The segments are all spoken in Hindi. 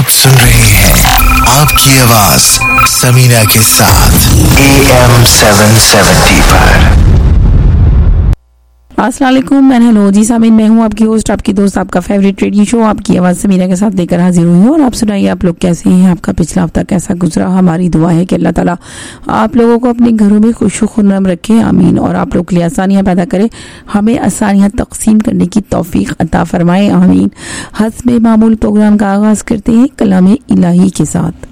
सुन रहे हैं आपकी आवाज समीना के साथ AM 770 पर। अस्सलाम वालेकुम एंड हेलो जी सामीन, मैं हूँ आपकी होस्ट, आपकी दोस्त, आपका फेवरेट रेडियो शो आपकी आवाज़ समीना के साथ लेकर हाजिर हुई हूँ। और आप सुनाइए, आप लोग कैसे हैं? आपका पिछला हफ्ता कैसा गुजरा? हमारी दुआ है कि अल्लाह ताला आप लोगों को अपने घरों में खुश खुर्रम रखे, आमीन। और आप लोग के लिए आसानियाँ पैदा करे, हमें आसानियाँ तकसीम करने की तौफीक अता फरमाए, आमीन। हस्बे मामूल प्रोग्राम का आगाज़ करते हैं कलाम इलाही के साथ।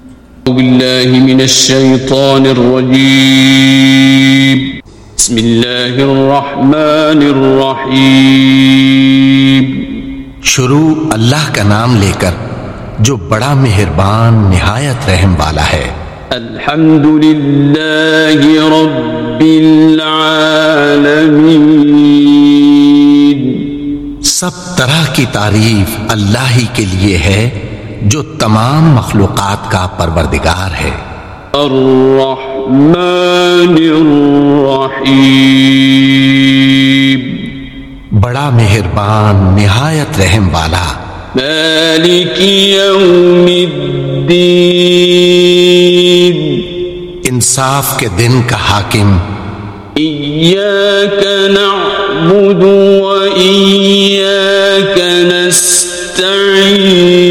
शुरू अल्लाह का नाम लेकर जो बड़ा मेहरबान निहायत रहम वाला है। अल्हम्दुलिल्लाहि रब्बिल आलमीन। सब तरह की तारीफ अल्लाह ही के लिए है जो तमाम मखलूकात का परवरदिगार है। बड़ा मेहरबान निहायत रहम वाला। मालिकी यौमिद्दीन। इंसाफ के दिन का हाकिम। इय्याका नअबुदु व इय्याका नस्तईन।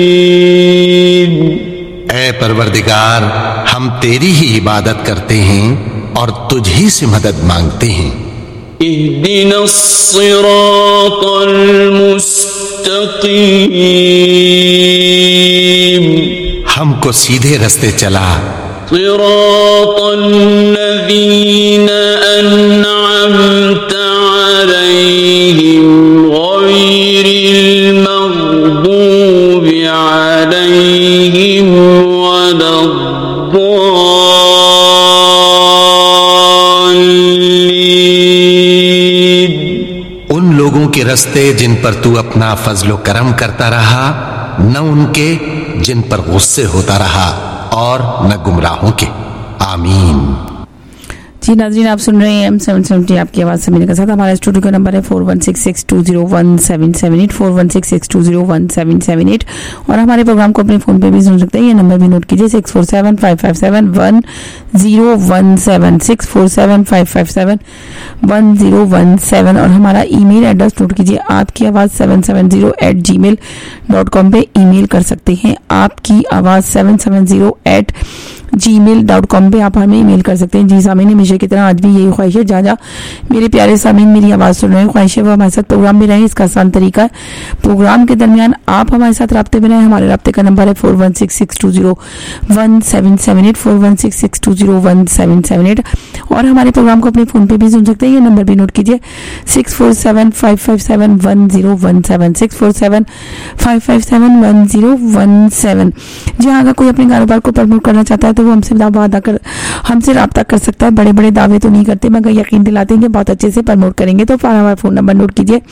ऐ परवरदिगार, हम तेरी ही इबादत करते हैं और तुझ ही से मदद मांगते हैं। इहदिनस सिरातल मुस्तकीम। हमको सीधे रास्ते चला। सिरातल लज़ीना अन्अमता अलैहिम गैरिल मग़दूबि अलैहिम वलद्दाल्लीन। उन लोगों के रास्ते जिन पर तू अपना फजलो करम करता रहा, न उनके जिन पर गुस्से होता रहा और न गुमराहों के। आमीन। जी नाज़रीन, आप सुन रहे हैं M 770 आपकी आवाज़ समीना के साथ। हमारा स्टूडियो का नंबर है 4166201778 4166201778। और हमारे प्रोग्राम को अपने फ़ोन पे भी सुन सकते हैं। ये नंबर भी नोट कीजिए 6475571017 6475571017। और हमारा ईमेल एड्रेस नोट कीजिए, आपकी आवाज़ 770@gmail.com पे ईमेल कर सकते हैं। आपकी आवाज़ 770@gmail.com पे आप हमें ईमेल कर सकते हैं। जी सामीन, हमेशा की तरह आज भी यही ख्वाहिश है, जहाँ मेरे प्यारे सामीन मेरी आवाज़ सुन रहे हैं, ख्वाहिश है वो हमारे साथ प्रोग्राम में रहें। इसका आसान तरीका है, प्रोग्राम के दरमियान आप हमारे साथ राब्ते में रहें। हमारे राब्ते का नंबर है 4166201778 4166201778। और हमारे प्रोग्राम को अपने फ़ोन पे भी सुन सकते हैं। ये नंबर भी नोट कीजिए 6475571017 6475571017। जहाँ अगर कोई अपने कारोबार को प्रमोट करना चाहता है तो वो हमसे राब्ता कर सकता है। बड़े बड़े दावे तो नहीं करते, मगर यकीन दिलाते हैं कि बहुत अच्छे से प्रमोट करेंगे। तो हमारा फ़ोन नंबर नोट कीजिए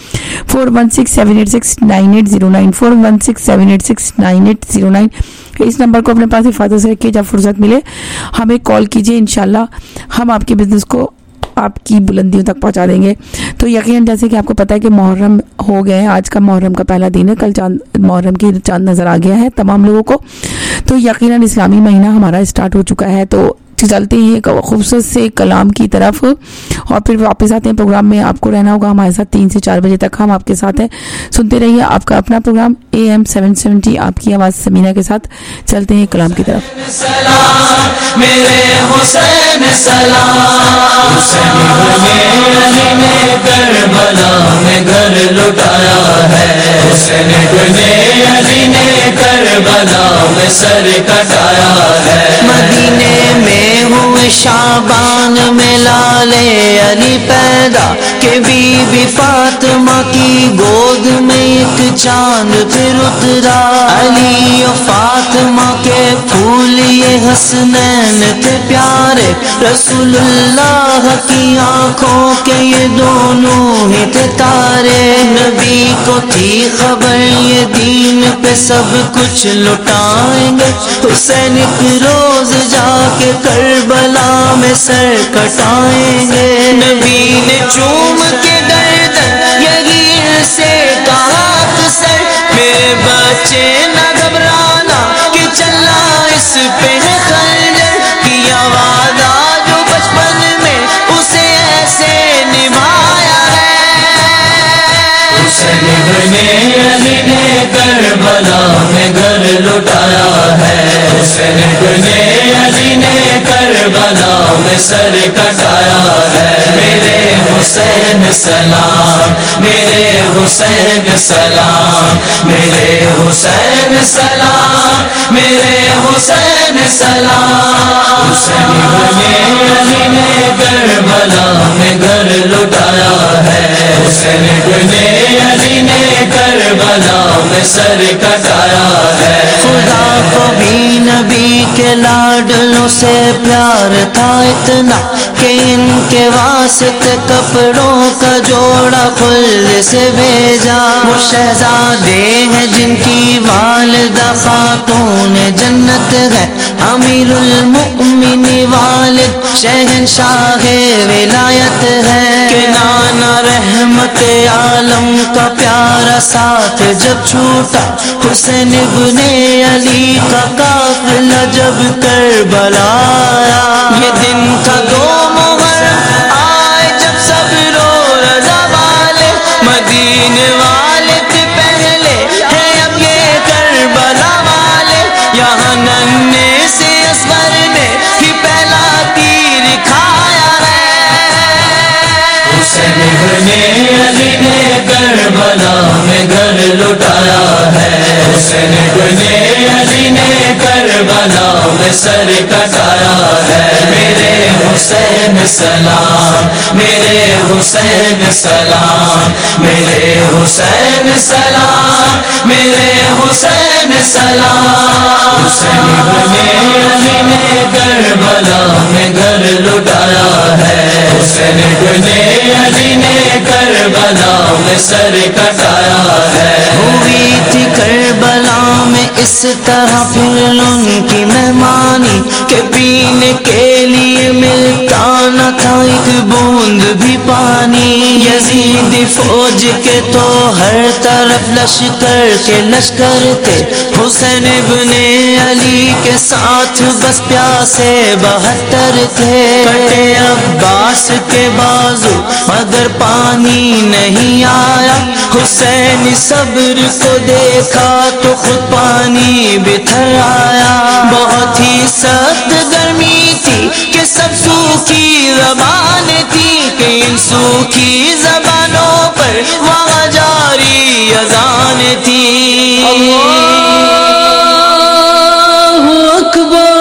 4167869809 4167869809। इस नंबर को अपने पास हिफाजत से रखिए, जब फुर्सत मिले हमें कॉल कीजिए। इंशाल्लाह हम आपके बिजनेस को आपकी बुलंदियों तक पहुंचा देंगे। तो यकीन, जैसे कि आपको पता है कि मुहर्रम हो गए हैं, आज का मुहर्रम का पहला दिन है, कल मुहर्रम की चांद नज़र आ गया है तमाम लोगों को। तो यकीनन इस्लामी महीना हमारा स्टार्ट हो चुका है। तो चलते हैं एक खूबसूरत से कलाम की तरफ और फिर वापस आते हैं प्रोग्राम में। आपको रहना होगा हमारे साथ 3 से 4 बजे तक, हम आपके साथ हैं। सुनते रहिए आपका अपना प्रोग्राम AM 770 आपकी आवाज़ समीना के साथ। चलते हैं कलाम की तरफ। सलाम मेरे हुसैन सलाम, हुसैन ने करबला में घर लुटाया है, हुसैन ने करबला में सर कटाया है। मदीने में हुए शाबान में लाले अली पैदा के बीबी फातिमा की गोद में एक चांद फिर उतरा। अली और फातिमा के फूल ये हसनैन थे प्यारे, रसूलुल्लाह की आंखों के ये दोनों ही थे तारे। नबी को थी खबर ये दीन पे सब कुछ लुटाएंगे, हुसैन एक रोज जाके करबला में सर कटाएंगे। नबी ने चूम के गर्दन यही से कहा सर, मेरे बच्चे न घबराना रस पे है खंजर, किया वादा जो बचपन में उसे ऐसे निभाया है। हुसैन इब्ने अली ने करबला में घर लुटाया है। हुसैन इब्ने अली ने करबला में सर कटाया है। मेरे हुसैन सलाम, मेरे हुसैन सलाम, मेरे हुसैन सलाम, मेरे हुसैन सलाम। हुसैन इब्ने अली ने करबला में घर लुटाया है। हुसैन इब्ने अली ने करबला में सर कटाया है। खुदा को भी नबी के लाडलों से प्यार था इतना कि इनके वास्ते कपड़ों का जोड़ा खुद से भेजा। वो शहजादे हैं जिनकी वालिदा खातून जन्नत है, अमीरुल मुमिनीन वालिद शहंशाह विलायत है। कि नाना रहमत आलम का प्यारा साथ जब छूटा, हुसैन इब्ने अली का काफिला जब करबला आया। ये दिन था 2 मुहर्रम आए जब सब रो रज़ा वाले मदीने वाले थे पहले है अब ये करबला वाले। यहाँ नन्हे से असगर ने ही पहला तीर खाया है। हुसैन इब्ने अली ने करबला में घर लुटाया है। हुसैन इब्ने अली ने करबला में सर कटाया है। मेरे हुसैन सलाम, मेरे हुसैन सलाम, मेरे हुसैन सलाम, मेरे हुसैन सलाम। हुसैन इब्ने अली ने करबला में घर लुटाया है। हुसैन इब्ने अली ने करबला में सर कटाया है। हुई थी करबला में इस तरह फिर उनकी मेहमानी के पीने के लिए मिलता न था एक बूंद भी पानी। यजीदी फौज के तो हर तरफ लश्कर के लश्कर थे, हुसैन इब्ने अली के साथ बस प्यासे 72 थे। कटे अब्बास के बाजू मगर पानी नहीं आया, हुसैन सब्र को देखा तो खुद पानी बिखर आया। बहुत ही सख्त गर्मी थी कि सब सूखी ज़बान थी कि इन सूखी ज़बानों पर वहाँ जारी अज़ान थी। अल्लाहु अकबर,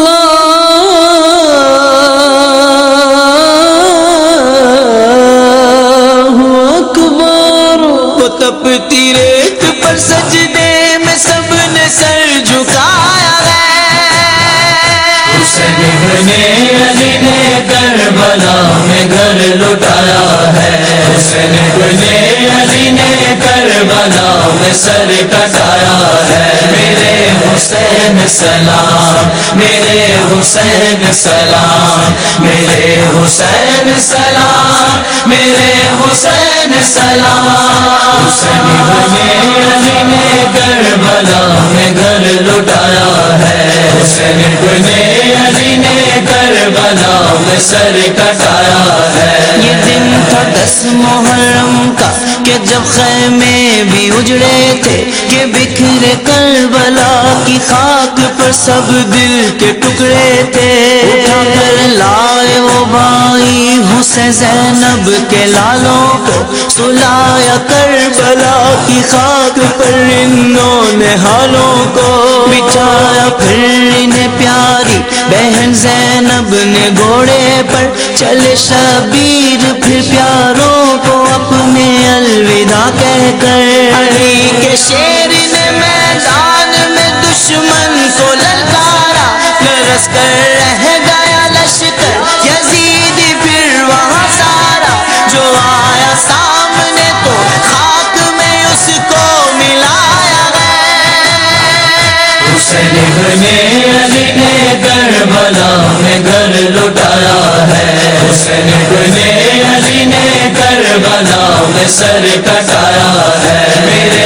अल्लाहु अकबर। वो तपती रेत पर सजदे में सबने सर झुकाया है। हुसैन इब्ने अली ने करबला में घर लुटाया है। हुसैन इब्ने अली ने करबला में सर कटाया है। मेरे हुसैन सलाम, मेरे हुसैन सलाम, मेरे हुसैन सलाम, मेरे हुसैन सलाम। हुसैन इब्ने अली ने करबला में घर लुटाया है। हुसैन इब्ने अली ने करबला में सर कटाया है। ये दिन था 10 मुहर्रम का कि जब खैमे भी उजड़े थे कि बिखरे करबला की खाक पर सब दिल के टुकड़े थे। उठाकर लाए वो भाई हुसैन ज़ैनब के लालों को, सुलाया करबला की खाक पर इन्होंने हालों को बिछाया। फिर इन्हें प्यारी बहन ज़ैनब ने घोड़े पर चले शबीर फिर प्यारों को अपने अलविदा कहकर। अली के शेर ने मैदान में दुश्मन को ललकारा, लरस कर रह गया लश्कर यजीदी फिर वहाँ सारा। जो आया सामने तो खाक में उसको मिलाया गया। हुसैन इब्ने अली ने करबला में घर लुटाया है। हुसैन इब्ने अली ने करबला में सर कटाया है। मेरे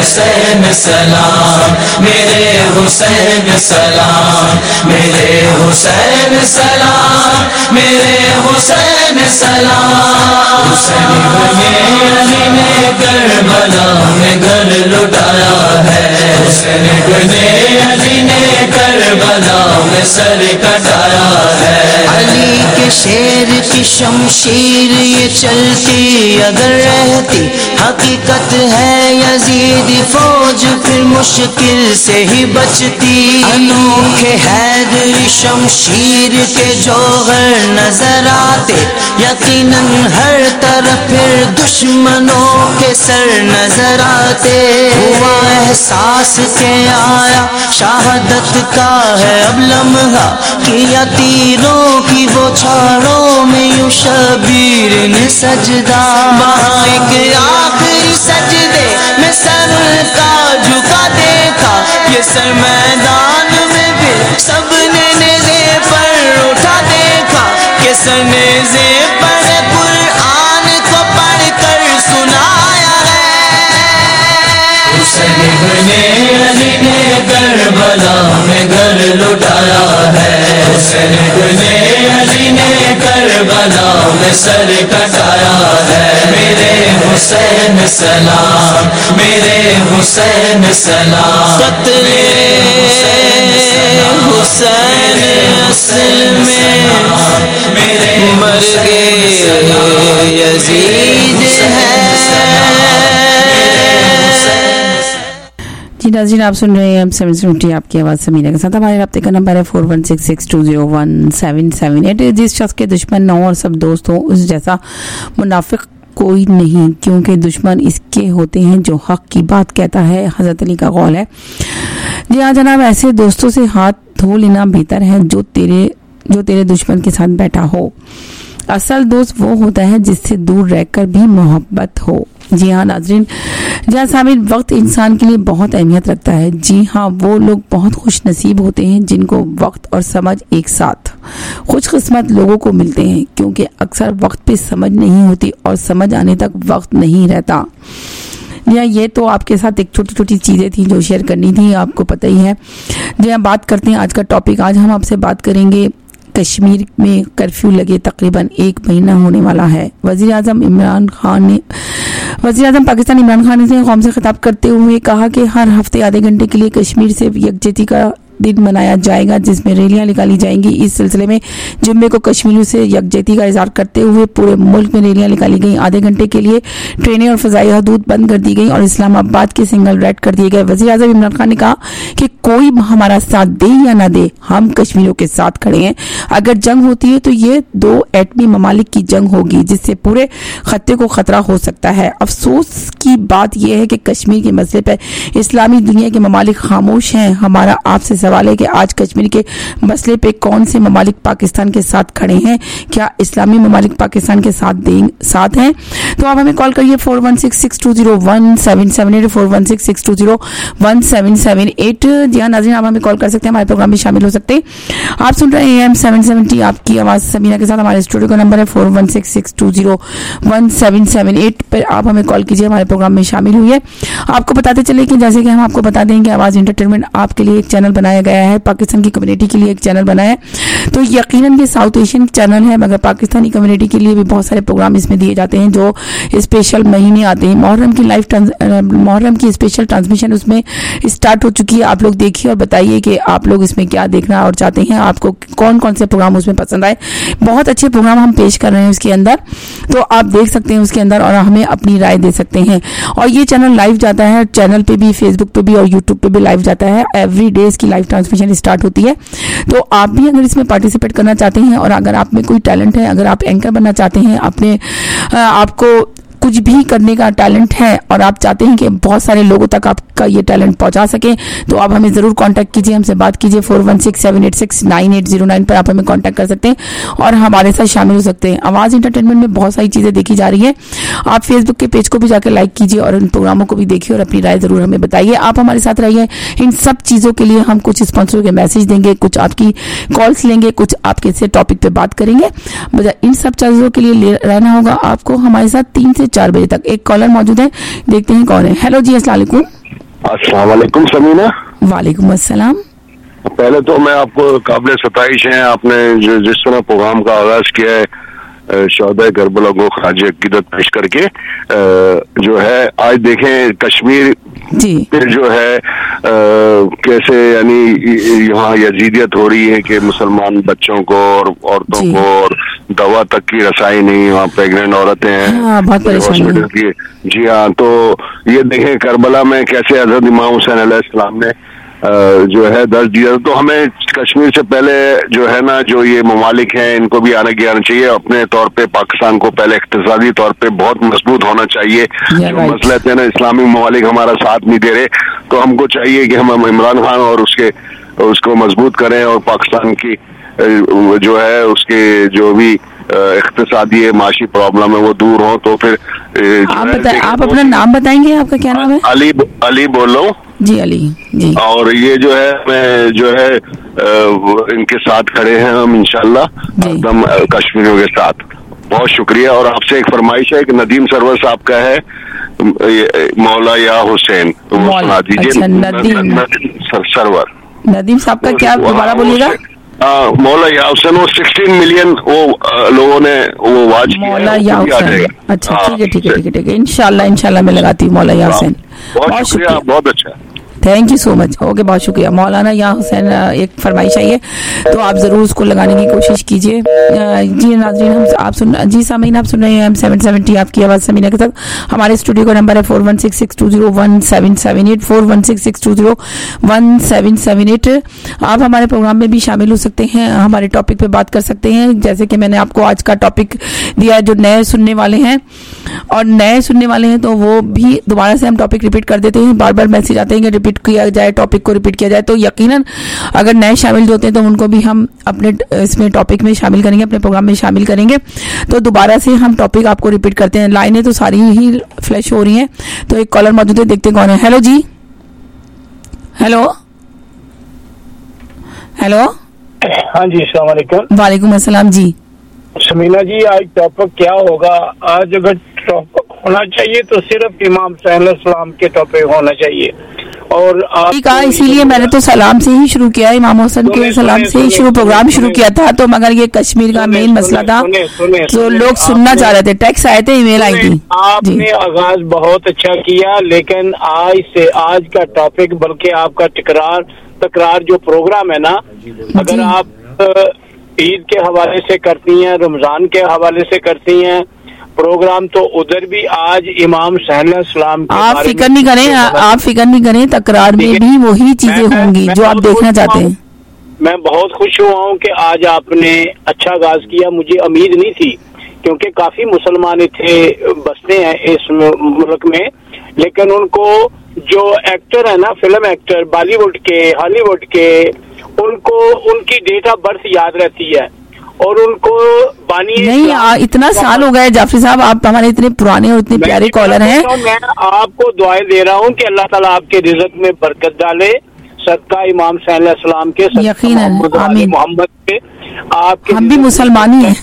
हुसैन सलाम, मेरे हुसैन सलाम, मेरे हुसैन सलाम, मेरे हुसैन सलाम। हुसैन बने अली ने करबला में घर लुटाया है, हुसैन बने अली ने करबला में सर कटाया है। अली के शेर की शमशीर ये चलती अगर रहती, हकीकत है यजीदी फौज फिर मुश्किल से ही बचती। अनोखे हैदरी शमशीर के जौहर नजर आते, यकीनन हर तरफ फिर दुश्मनों के सर नजर आते। हुआ एहसास के आया शहादत का है अब लम्हा, किया तीरों की वो छाड़ों में यूं शबीर ने सजदा। वहाँ एक आखिरी सजदे में सर का झुका देखा, ये सर मैदान में भी सबने नेज़े पर उठा देखा, कि सर नेज़े पर कुरान को पढ़ कर सुनाया है। हुसैन बने अली ने करबला में घर लुटाया है, हुसैन बने अली ने करबला में सर कटाया है। मेरे हुसैन सलाम, मेरे हुसैन सलाम, कत्ले हुसैन असल में मर गए यजीद है। जी नाज़रीन, आप सुन रहे हैं M770 आपकी आवाज़ समीना के साथ। हमारे रब्ते का नंबर है 4166201778। जिस शख्स के दुश्मन न हो और सब दोस्त हो, उस जैसा मुनाफिक कोई नहीं, क्योंकि दुश्मन इसके होते हैं जो हक की बात कहता है। हज़रत अली का कौल है। जी हाँ जनाब, ऐसे दोस्तों से हाथ धो लेना बेहतर है जो तेरे दुश्मन के साथ बैठा हो। असल दोस्त वो होता है जिससे दूर रहकर भी मोहब्बत हो। जी हाँ नाजरीन, जहाँ सामिल वक्त इंसान के लिए बहुत अहमियत रखता है। जी हाँ, वो लोग बहुत खुश नसीब होते हैं जिनको वक्त और समझ एक साथ। खुशकिस्मत लोगों को मिलते हैं क्योंकि अक्सर वक्त पे समझ नहीं होती और समझ आने तक वक्त नहीं रहता। या ये तो आपके साथ एक छोटी छोटी चीज़ें थी जो शेयर करनी थी, आपको पता ही है। जी हाँ, बात करते हैं आज का टॉपिक। आज हम आपसे बात करेंगे कश्मीर में कर्फ्यू लगे तकरीबन 1 महीना होने वाला है। वज़ीर आज़म पाकिस्तान इमरान खान ने कौम से खिताब करते हुए कहा कि हर हफ्ते आधे घंटे के लिए कश्मीर से यकजहती का दिन मनाया जाएगा, जिसमें रैलियां निकाली जाएंगी। इस सिलसिले में जुम्मे को कश्मीरियों से यकजहती का इजहार करते हुए पूरे मुल्क में रैलियां निकाली गई। आधे घंटे के लिए ट्रेनें और फजाई हदूद बंद कर दी गई और इस्लामाबाद के सिंगल रेड कर दिए गए। वज़ीर आज़म इमरान खान ने कहा कि कोई हमारा साथ दे या ना दे, हम कश्मीरियों के साथ खड़े हैं। अगर जंग होती है तो ये 2 एटमी ममालिक की जंग होगी जिससे पूरे खत्ते को खतरा हो सकता है। अफसोस की बात यह है कि कश्मीर के मसले पर इस्लामी दुनिया के ममालिक खामोश हैं। हमारा आपसे सवाल है कि आज कश्मीर के मसले पे कौन से ममालिक पाकिस्तान के साथ खड़े हैं? क्या इस्लामी ममालिक पाकिस्तान के साथ हैं? तो आप हमें कॉल करिए 4166201778 4166201778। जी हाँ नाज़रीन, आप हमें कॉल कर सकते हैं, हमारे प्रोग्राम में शामिल हो सकते हैं। आप सुन रहे हैं M770 आपकी आवाज़ समीना के साथ। हमारे स्टूडियो का नंबर है 4166201778 पर आप हमें कॉल कीजिए, हमारे प्रोग्राम में शामिल हुई है। आपको बताते चले कि जैसे कि हम आपको बता दें कि आवाज़ एंटरटेनमेंट आपके लिए एक चैनल बनाया गया है, पाकिस्तान की कम्युनिटी के लिए एक चैनल बना है। तो यकीनन ये साउथ एशियन चैनल है, मगर पाकिस्तानी कम्युनिटी के लिए भी बहुत सारे प्रोग्राम इसमें दिए जाते हैं जो स्पेशल महीने आते हैं। मुहर्रम की स्पेशल ट्रांसमिशन उसमें स्टार्ट हो चुकी है। आप लोग देखिए और बताइए कि आप लोग इसमें क्या देखना और चाहते हैं, आपको कौन कौन से प्रोग्राम उसमें पसंद आए। बहुत अच्छे प्रोग्राम हम पेश कर रहे हैं उसके अंदर, तो आप देख सकते हैं उसके अंदर और हमें अपनी राय दे सकते हैं। और ये चैनल लाइव जाता है, चैनल पे भी, फेसबुक पे भी और यूट्यूब पे भी लाइव जाता है। एवरी डे इसकी लाइव ट्रांसमिशन स्टार्ट होती है। तो आप भी अगर इसमें पार्टिसिपेट करना चाहते हैं और अगर आप में कोई टैलेंट है, अगर आप एंकर बनना चाहते हैं, आपको कुछ भी करने का टैलेंट है और आप चाहते हैं कि बहुत सारे लोगों तक आपका ये टैलेंट पहुंचा सके, तो आप हमें जरूर कांटेक्ट कीजिए, हमसे बात कीजिए। 4167869809 पर आप हमें कांटेक्ट कर सकते हैं और हमारे साथ शामिल हो सकते हैं। आवाज़ एंटरटेनमेंट में बहुत सारी चीज़ें देखी जा रही है। आप फेसबुक के पेज को भी जाकर लाइक कीजिए और इन प्रोग्रामों को भी देखिए और अपनी राय जरूर हमें बताइए। आप हमारे साथ रहिए। इन सब चीज़ों के लिए हम कुछ स्पॉन्सर के मैसेज देंगे, कुछ आपकी कॉल्स लेंगे, कुछ आपके से टॉपिक पे बात करेंगे। इन सब चीज़ों के लिए रहना होगा आपको हमारे साथ 3 से 4 बजे तक। एक कॉलर मौजूद है, देखते हैं कौन है। हेलो जी, अस्सलाम वालेकुम। अस्सलाम वालेकुम समीना। वालेकुम अस्सलाम। पहले तो मैं आपको काबिल सताइश है, आपने जो जिस तरह प्रोग्राम का आगाज किया है शोहदा करबला को खराज अकीदत पेश करके, जो है आज देखें कश्मीर जी जो है कैसे यानी यहाँ यजीदियत हो रही है कि मुसलमान बच्चों को और औरतों को और दवा तक की रसाई नहीं, वहाँ प्रेग्नेंट औरतें हैं, बहुत परेशानी हॉस्पिटल की। जी हाँ, तो ये देखें करबला में कैसे हजरत इमाम हुसैन अलैहिस्सलाम ने जो है दर्ज दिया। तो हमें कश्मीर से पहले जो है ना, जो ये ममालिक हैं इनको भी आने की आना चाहिए। अपने तौर पे पाकिस्तान को पहले इक्तिसादी तौर पे बहुत मजबूत होना चाहिए। जो मसले थे ना, इस्लामी ममालिक हमारा साथ नहीं दे रहे, तो हमको चाहिए कि हम इमरान खान और उसको मजबूत करें और पाकिस्तान की जो है उसके जो भी इक्तिसादी माशी प्रॉब्लम है वो दूर हो। तो फिर आप अपना नाम बताएंगे, आपका क्या नाम है? अली बोल रहा हूँ जी, अली जी। और ये जो है मैं जो है इनके साथ खड़े हैं हम इंशाल्लाह एकदम कश्मीरियों के साथ। बहुत शुक्रिया। और आपसे एक फरमाइश है कि नदीम सरवर साहब का है मौला या हुसैन, तो वो सुना दीजिए। अच्छा, नदीम सरवर, नदीम साहब का क्या, दोबारा बोलिएगा। मौला या हुसैन, वो 16 मिलियन वो लोगों ने वो वाच किया। मौला या हुसैन, अच्छा ठीक है इंशाल्लाह मैं लगाती हूँ मौला या हुसैन। बहुत शुक्रिया, बहुत अच्छा, thank you so much. Okay, बहुत शुक्रिया। मौलाना या हुसैन एक फरमाइश आई है, तो आप जरूर उसको लगाने की कोशिश कीजिए। जी नाज़रीन, हम आप सुन जी सामीन आप सुन रहे हैं M770 आपकी आवाज़ समीना के साथ। हमारे स्टूडियो का नंबर है 4166201778 4166201778। आप हमारे प्रोग्राम में भी शामिल हो सकते हैं, हमारे टॉपिक पे बात कर सकते हैं। जैसे कि मैंने आपको आज का टॉपिक दिया है, जो नए सुनने वाले हैं तो वो भी दोबारा से हम टॉपिक रिपीट कर देते हैं। बार बार मैसेज आते हैं कि रिपीट किया जाए, टॉपिक को रिपीट किया जाए, तो यकीनन अगर नए शामिल होते हैं तो उनको भी हम अपने इसमें टॉपिक में शामिल करेंगे, अपने प्रोग्राम में शामिल करेंगे। तो दोबारा से हम टॉपिक आपको रिपीट करते हैं। लाइनें तो सारी ही फ्लैश हो रही हैं, तो एक कॉलर मौजूद है, देखते हैं कौन है। हेलो जी, हेलो हाँ जी, अस्सलाम वालेकुम। वालेकुम अस्सलाम जी। समीना जी, आज टॉपिक क्या होगा? आज अगर टॉपिक होना चाहिए तो सिर्फ इमाम सलाम के टॉपिक होना चाहिए। और कहा, इसीलिए मैंने तो सलाम से ही शुरू किया, इमाम हुसैन के सलाम से ही प्रोग्राम शुरू किया था। तो मगर ये कश्मीर का मेन मसला था, तो लोग सुनना चाह रहे थे, टेक्स्ट आए थे, ईमेल आई थी। आपने आगाज बहुत अच्छा किया, लेकिन आज का टॉपिक बल्कि आपका तकरार जो प्रोग्राम है ना, अगर आप ईद के हवाले से करती हैं, रमजान के हवाले से करती हैं प्रोग्राम, तो उधर भी आज इमाम सलाम आप फिक्र नहीं करें, तकरार में भी वही चीजें होंगी जो आप देखना चाहते हैं। मैं बहुत खुश हुआ हूँ कि आज आपने अच्छा आगाज किया। मुझे उम्मीद नहीं थी, क्योंकि काफी मुसलमान थे बसते हैं इस मुल्क में, लेकिन उनको जो एक्टर है ना, फिल्म एक्टर बॉलीवुड के, हॉलीवुड के, उनको उनकी डेट ऑफ बर्थ याद रहती है और उनको बानी नहीं। इतना साल हो गए जाफरी साहब, आप हमारे इतने पुराने और इतने प्यारे कॉलर हैं। मैं आपको दुआएं दे रहा हूँ कि अल्लाह ताला आपके रिज़्क़ में बरकत डाले, सदका इमाम सलाम के, यकीनन आमीन, मोहम्मद के। आपके हम भी मुसलमान ही हैं।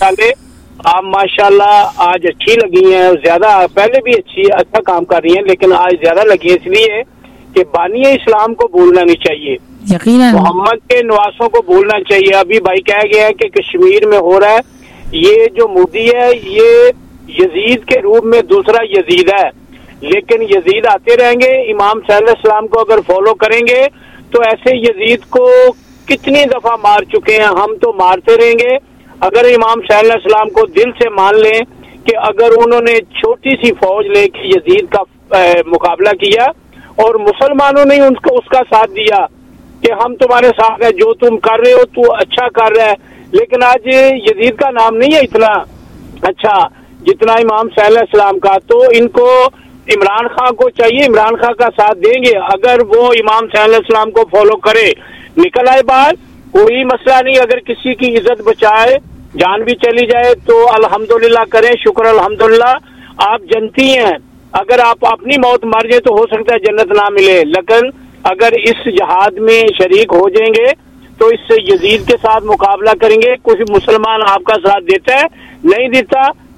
आप माशाल्लाह आज अच्छी लगी हैं, ज्यादा पहले भी अच्छा काम कर रही हैं, लेकिन आज ज्यादा लगी है, इसलिए कि बानी इस्लाम को भूलना नहीं चाहिए, यकीनन मोहम्मद के नवासों को भूलना चाहिए। अभी भाई कह गया है कि कश्मीर में हो रहा है, ये जो मोदी है ये यजीद के रूप में दूसरा यजीद है, लेकिन यजीद आते रहेंगे। इमाम सलाम को अगर फॉलो करेंगे तो ऐसे यजीद को कितनी दफा मार चुके हैं, हम तो मारते रहेंगे। अगर इमाम सलाम को दिल से मान लें कि अगर उन्होंने छोटी सी फौज लेके यजीद का मुकाबला किया और मुसलमानों ने उनको उसका साथ दिया कि हम तुम्हारे साथ हैं, जो तुम कर रहे हो तू अच्छा कर रहा है, लेकिन आज यजीद का नाम नहीं है इतना अच्छा जितना इमाम सलाम का। तो इनको इमरान खान को चाहिए, इमरान खान का साथ देंगे अगर वो इमाम सलाम को फॉलो करे, निकल आए बाहर, कोई मसला नहीं। अगर किसी की इज्जत बचाए, जान भी चली जाए तो अल्हम्दुलिल्लाह करें, शुक्र अल्हम्दुलिल्लाह। आप जनती हैं, अगर आप अपनी मौत मर जाए तो हो सकता है जन्नत ना मिले, लेकिन अगर इस जहाद में शरीक हो जाएंगे तो इस यजीद के साथ मुकाबला करेंगे। कुछ मुसलमान आपका साथ देता है, नहीं देता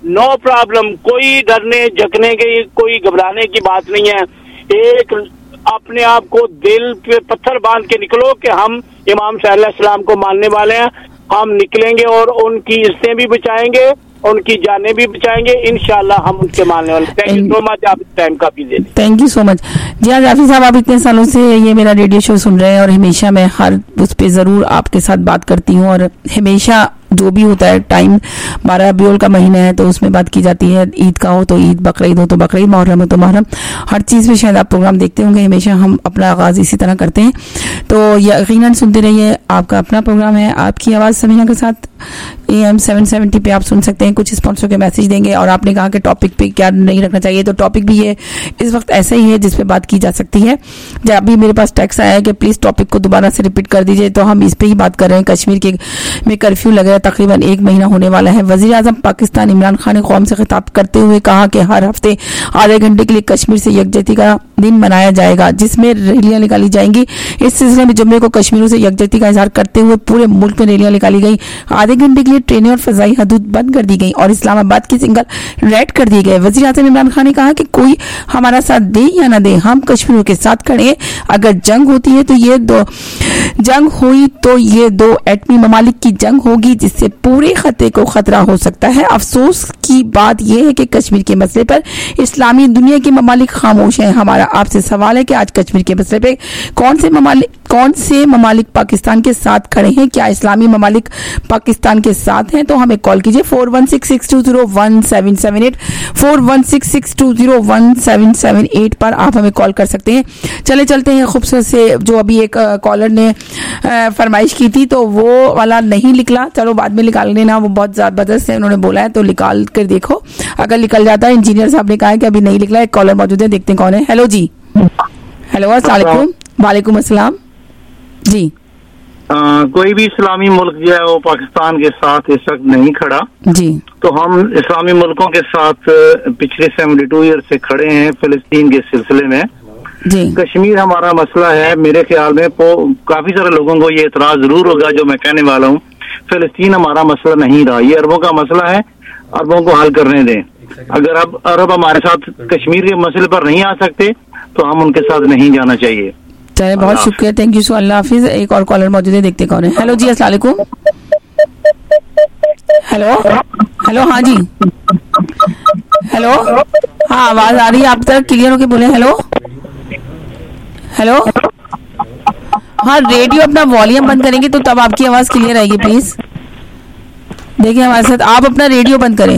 नो प्रॉब्लम, कोई डरने झकने की, कोई घबराने की बात नहीं है। एक अपने आप को दिल पे पत्थर बांध के निकलो कि हम इमाम सल्लल्लाहु को मानने वाले हैं, हम निकलेंगे और उनकी इज्जतें भी बचाएंगे, उनकी जानें भी बचाएंगे, इंशाल्लाह हम उनके मानने वाले। थैंक यू सो मच, आप इस टाइम काफी दे दें। Thank you so much. जी हाँ जाफी साहब, आप इतने सालों से ये मेरा रेडियो शो सुन रहे हैं और हमेशा मैं हर उस पे जरूर आपके साथ बात करती हूँ, और हमेशा जो भी होता है टाइम 12 रबीउल का महीना है तो उसमें बात की जाती है, ईद का हो तो ईद, बकरीद हो तो बकरीद, मुहर्रम हो तो मुहर्रम, हर चीज़ में शायद आप प्रोग्राम देखते होंगे। हमेशा हम अपना आगाज इसी तरह करते हैं, तो यकीनन सुनते रहिए। आपका अपना प्रोग्राम है आपकी आवाज़ समीना के साथ, AM 770 पे आप सुन सकते हैं। कुछ स्पॉन्सर के मैसेज देंगे, और आपने कहा कि टॉपिक पे क्या नहीं रखना चाहिए, तो टॉपिक भी ये इस वक्त ऐसा ही है जिस पे बात की जा सकती है। जब अभी मेरे पास टेक्स्ट आया है कि प्लीज़ टॉपिक को दोबारा से रिपीट कर दीजिए, तो हम इस पे ही बात कर रहे हैं। कश्मीर के में कर्फ्यू लगा है, तकरीबन 1 महीना होने वाला है। वज़ीर आज़म पाकिस्तान इमरान खान ने कौम से खिताब करते हुए कहा कि हर हफ्ते आधे घंटे के लिए कश्मीर से यकजहती का दिन मनाया जाएगा, जिसमें रैलियां निकाली जाएंगी। इस सिलसिले में जुम्मे को कश्मीरों से यकजहती का इजहार करते हुए पूरे मुल्क में रैलियां निकाली गई। आधे घंटे के लिए ट्रेनें और फजाई हदूद बंद कर दी गई और इस्लामाबाद की सिंगल रेड कर दिए गए। वज़ीर आज़म इमरान खान ने कहा कि कोई हमारा साथ दे या न दे, हम कश्मीरियों के साथ खड़े। अगर जंग होती है तो ये दो एटमी ममालिक की जंग होगी, जिससे पूरे खत्ते को खतरा हो सकता है। अफसोस की बात यह है कि कश्मीर के मसले पर इस्लामी दुनिया के ममालिक खामोश हैं। हमारा आपसे सवाल है कि आज कश्मीर के मसले पे कौन से ममालिक पाकिस्तान के साथ खड़े हैं? क्या इस्लामी ममालिक पाकिस्तान के साथ हैं? तो हमें कॉल कीजिए 4166201778 4166201778 पर आप हमें कॉल कर सकते हैं। चलते हैं खूबसूरत से, जो अभी एक कॉलर ने फरमाइश की थी तो वो वाला नहीं निकला, चलो बाद में निकाल लेना, वो बहुत जबरदस्त है, उन्होंने बोला है तो निकाल कर देखो, अगर निकल जाता है। इंजीनियर साहब ने कहा है कि अभी नहीं निकला, एक कॉलर मौजूद है, देखते हैं कौन है। हेलो जी। हेलो, अस्सलाम वालेकुम। वालेकुम अस्सलाम जी। कोई भी इस्लामी मुल्क जो है वो पाकिस्तान के साथ इस वक्त नहीं खड़ा जी, तो हम इस्लामी मुल्कों के साथ पिछले 72 ईयर से खड़े हैं फिलिस्तीन के सिलसिले में जी। कश्मीर हमारा मसला है। मेरे ख्याल में काफी सारे लोगों को ये एतराज जरूर होगा जो मैं कहने वाला हूँ। फिलिस्तीन हमारा मसला नहीं रहा, ये अरबों का मसला है, अरबों को हल करने दें। अगर अब अरब हमारे साथ कश्मीर के मसले पर नहीं आ सकते तो हम उनके साथ नहीं जाना चाहिए। चलिए, बहुत शुक्रिया, थैंक यू सो, अल्लाह हाफिज। एक और कॉलर मौजूद है, देखते कौन है। हेलो जी, अस्सलाम वालेकुम। हेलो हाँ जी, हेलो, हाँ आवाज आ रही है आप तक, क्लियर होके बोले। हेलो हाँ, रेडियो अपना वॉल्यूम बंद करेंगे तो तब आपकी आवाज क्लियर आएगी, प्लीज देखिए हमारे साथ, आप अपना रेडियो बंद करें।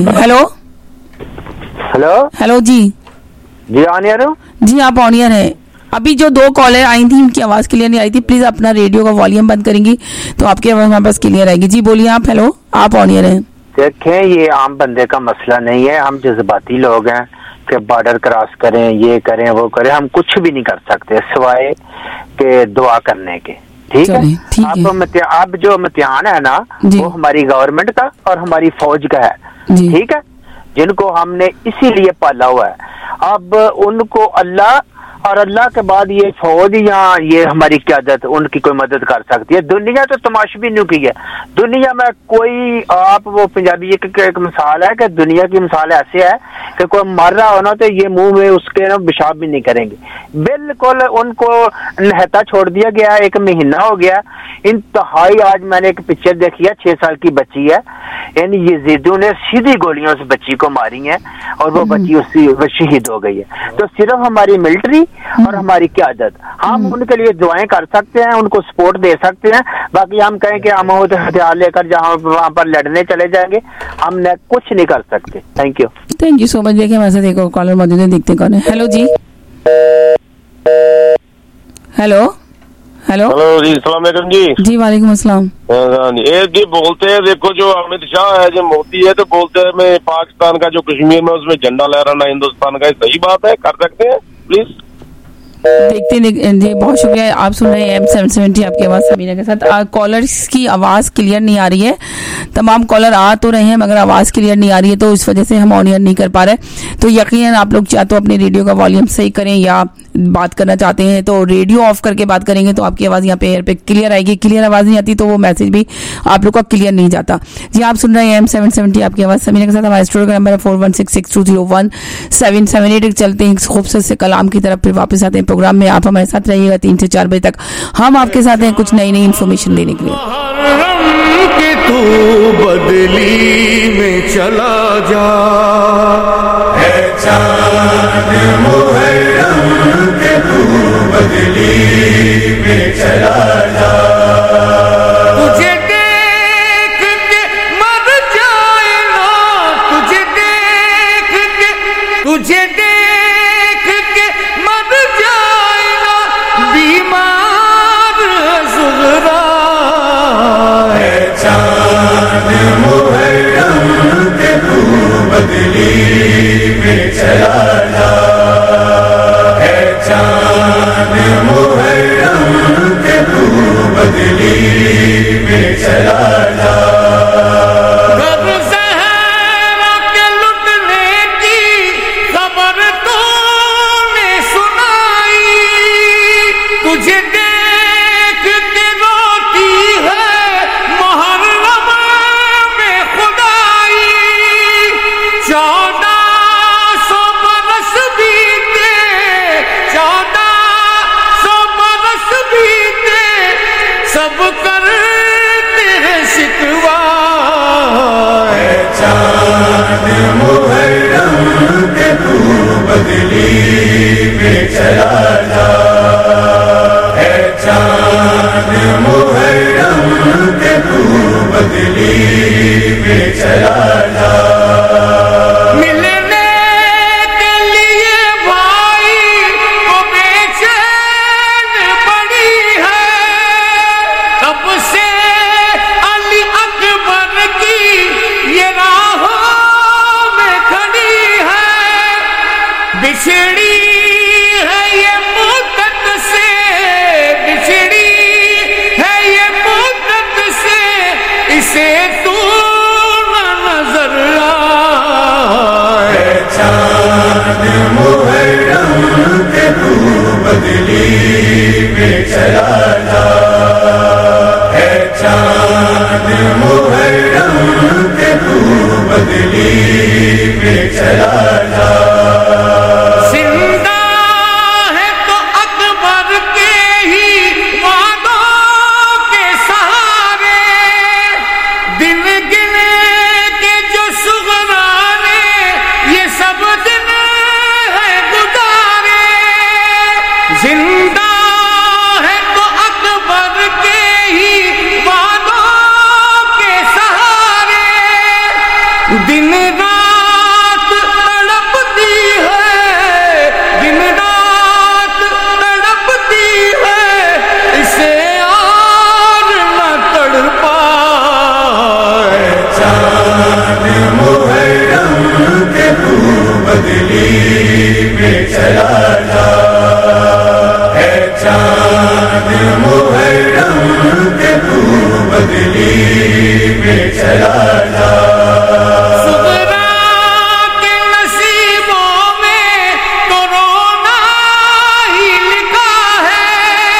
हेलो जी ऑनियर हो जी, आप ऑनियर हैं। अभी जो 2 कॉलर आई थी उनकी आवाज क्लियर नहीं आई थी, प्लीज अपना रेडियो का वॉल्यूम बंद करेंगी तो आपकी आवाज हमारे पास क्लियर आएगी। जी बोलिए आप। हेलो, आप ऑनियर हैं। देखें, ये आम बंदे का मसला नहीं है, हम जज्बाती लोग हैं कि बॉर्डर क्रॉस करें, ये करें, वो करें, हम कुछ भी नहीं कर सकते सिवाय के दुआ करने के। ठीक है, अब जो इम्तिहान है ना वो हमारी गवर्नमेंट का और हमारी फौज का है, ठीक है, जिनको हमने इसीलिए पाला हुआ है। अब उनको अल्लाह और अल्लाह के बाद ये फौज या ये हमारी क़यादत उनकी कोई मदद कर सकती है। दुनिया तो तमाशबीनों की है। दुनिया में कोई, आप वो पंजाबी एक मिसाल है कि दुनिया की मिसाल ऐसे है कि कोई मर रहा हो ना तो ये मुंह में उसके ना पेशाब भी नहीं करेंगे, बिल्कुल उनको नहता छोड़ दिया गया। 1 महीना हो गया इंतहाई। आज मैंने एक पिक्चर देखी है, 6 साल की बच्ची है, इन यजीदों ने सीधी गोलियों से बच्ची को मारी है और वो बच्ची उसकी शहीद हो गई है। तो सिर्फ हमारी मिलिट्री और हमारी क़यादत, हम उनके लिए दुआएं कर सकते हैं, उनको सपोर्ट दे सकते हैं। बाकी हम कहें कि हम हथियार लेकर जहाँ वहां पर लड़ने चले जाएंगे, हम कुछ नहीं कर सकते। Thank you so much. देखिए हमारे साथ एक कॉलर मौजूद है, देखते कौन है। हेलो जी। हेलो जी, अस्सलाम वालेकुम जी। वालेकुम अस्सलाम। ये जी बोलते हैं, देखो जो अमित शाह है, जो मोदी है, तो बोलते हैं मैं पाकिस्तान का जो कश्मीर में उसमें झंडा लहराना हिंदुस्तान का, सही बात है, कर सकते हैं प्लीज? देखते जी, बहुत शुक्रिया। आप सुन रहे हैं AM 770 आपकी आवाज समीना के साथ। कॉलर्स की आवाज क्लियर नहीं आ रही है, तमाम कॉलर आ तो रहे हैं मगर आवाज क्लियर नहीं आ रही है, तो इस वजह से हम ऑनियर नहीं कर पा रहे। तो यकीनन आप लोग या तो अपने रेडियो का वॉल्यूम सही करें या बात करना चाहते हैं तो रेडियो ऑफ करके बात करेंगे तो आपकी आवाज़ यहाँ पे एयर पे क्लियर आएगी। क्लियर आवाज़ नहीं आती तो वो मैसेज भी आप लोग का क्लियर नहीं जाता। जी आप सुन रहे हैं AM770 आपकी आवाज़ समीना के साथ। हमारे स्टूडियो का नंबर है 4166201778। चलते हैं खूबसूरत से कलाम की तरफ, फिर वापस आते हैं प्रोग्राम में। आप हमारे साथ रहिएगा 3 से 4 बजे तक। हम आपके साथ हैं कुछ नई नई इन्फॉर्मेशन देने के लिए। कि तू बदली में चला जा, है चांद मुहर्रम के तू बदली में चला जा। तुझे देख के मर जाए ना, तुझे देख के मर जाए ना बीमार ज़ुहरा। चांद मुहर्रम के तू बदली में चला जा, है चांद मुहर्रम के तू बदली में चला जा। गब ज़हरा के लुटने की खबर तूने सुनाई, तुझे देख के रोती है मुहर्रम में खुदाई। 1400 बरस बीते, 1400 बरस बीते, सब करते हैं शिकवा। है चांद मुहर्रम के तू बदली में चला जा, है चांद मुहर्रम के तू बदली में चला जा। मिलने के लिए भाई को बेचैन पड़ी है, कब से अली अकबर की ये राहों में खड़ी है। बिछड़ी है ये मुद्दत से, बिछड़ी है ये मुद्दत से, इसे तू न नजर आए। चांद मुहर्रम के तू बदली में चला जा, है चांद मुहर्रम के तू बदली में चला जा। जिंदा है तो अकबर के ही वादों के सहारे, दिन गिने के जो सुगरा ने ये सब दिन है गुजारे। जिंदा है तो अकबर के ही वादों के सहारे, दिन रात तड़पती है, दिन रात तड़पती है, इसे और न तड़पाए। चांद मुहर्रम के तू बदली में चला जा, है चांद मुहर्रम के तू बदली में चला जा। सुगरा के नसीबों में तो रोना ही लिखा है,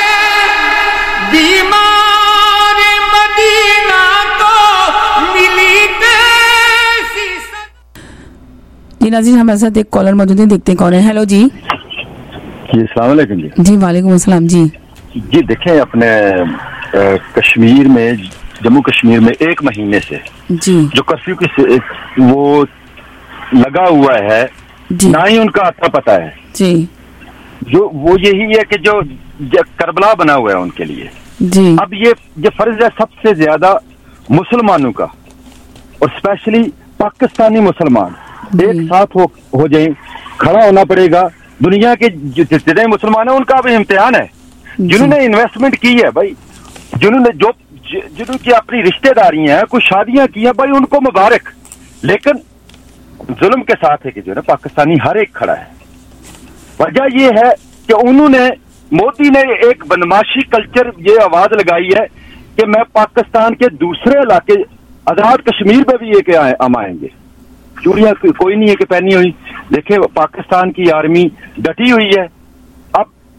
बीमार मदीना को मिली कैसी। जी नाज़रीन हमारे साथ एक कॉलर मौजूद है, देखते हैं कौन है। हेलो जी। जी अस्सलाम वालेकुम जी। जी वालेकुम अस्सलाम जी। जी देखें अपने कश्मीर में, जम्मू कश्मीर में 1 महीने से जी जो कर्फ्यू की वो लगा हुआ है, ना ही उनका आता पता है जी। जो वो यही है कि जो करबला बना हुआ है उनके लिए जी। अब ये फर्ज है सबसे ज्यादा मुसलमानों का, और स्पेशली पाकिस्तानी मुसलमान एक साथ हो जाए, खड़ा होना पड़ेगा। दुनिया के जितने मुसलमान हैं उनका भी इम्तिहान है, जिन्होंने इन्वेस्टमेंट की है भाई, जिन्होंने अपनी रिश्तेदारी हैं, कुछ शादियां की हैं भाई, उनको मुबारक। लेकिन जुल्म के साथ है कि जो है पाकिस्तानी हर एक खड़ा है। वजह ये है कि उन्होंने, मोदी ने एक बदमाशी कल्चर ये आवाज लगाई है कि मैं पाकिस्तान के दूसरे इलाके आजाद कश्मीर में भी ये के हम आएंगे। चूड़ियां कोई नहीं है कि पहनी हुई। देखिए पाकिस्तान की आर्मी डटी हुई है। अब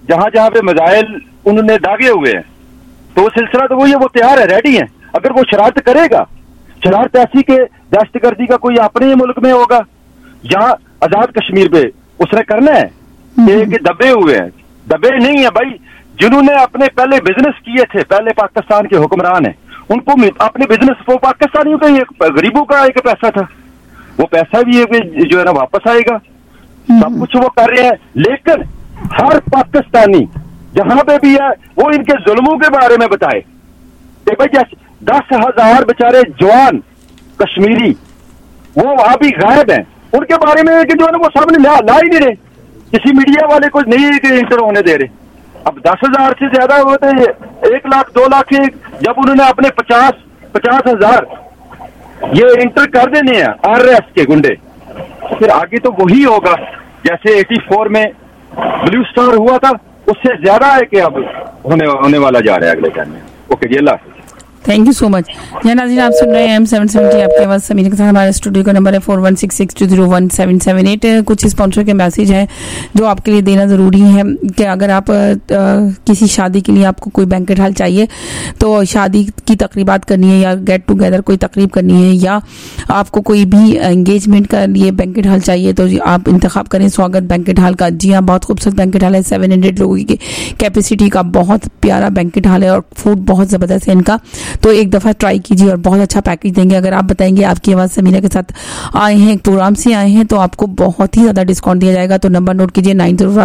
जहां जहां पे मिसाइल उन्होंने दागे हुए हैं, तो वो सिलसिला तो वही है, वो तैयार है, रेडी है। अगर वो शरारत करेगा, शरारत ऐसी के दहशतगर्दी का कोई अपने ही मुल्क में होगा, यहाँ आजाद कश्मीर पे उसने करना है कि दबे हुए हैं, दबे नहीं है भाई। जिन्होंने अपने पहले बिजनेस किए थे, पहले पाकिस्तान के हुक्मरान है, उनको अपने बिजनेस, वो पाकिस्तानियों का एक गरीबों का एक पैसा था, वो पैसा भी जो है ना वापस आएगा, सब कुछ वो कर रहे हैं। लेकिन हर पाकिस्तानी जहां पे भी है वो इनके जुल्मों के बारे में बताए कि भाई जैसे 10,000 बेचारे जवान कश्मीरी वो वहां भी गायब हैं, उनके बारे में कि जो है ना वो सामने ला ही नहीं रहे, किसी मीडिया वाले को नहीं इंटर होने दे रहे। अब 10,000 से ज्यादा होते 1 लाख 2 लाख के, जब उन्होंने अपने 50,000 ये इंटर कर देने हैं RS के गुंडे, फिर आगे तो वही होगा जैसे 84 में ब्लू स्टार हुआ था, उससे ज्यादा है कि अब होने वाला जा रहा है अगले टाइम में। ओके जी, अल्लाह। Thank you so much. नाज़रीन, आप सुन रहे हैं M770 आपके आवाज समीर के साथ। हमारे स्टूडियो का नंबर है 4166201778। कुछ स्पॉन्सर के मैसेज हैं जो आपके लिए देना ज़रूरी है कि अगर आप किसी शादी के लिए आपको कोई बैंकेट हॉल चाहिए, तो शादी की तकरीबात करनी है या गेट टुगेदर कोई तकरीब करनी है, या आपको कोई भी एंगेजमेंट का लिए बैंकेट हॉल चाहिए, तो आप इंतखाब करें स्वागत बैंकेट हॉल का। जी हाँ, बहुत खूबसूरत बैंकेट हॉल है, 700 लोगों की कैपेसिटी का बहुत प्यारा बैंकेट हॉल है और फूड बहुत ज़बरदस्त है इनका, तो एक दफ़ा ट्राई कीजिए और बहुत अच्छा पैकेज देंगे। अगर आप बताएंगे आपकी आवाज़ समीना के साथ आए हैं, प्रोग्राम से आए हैं, तो आपको बहुत ही ज़्यादा डिस्काउंट दिया जाएगा। तो नंबर नोट कीजिए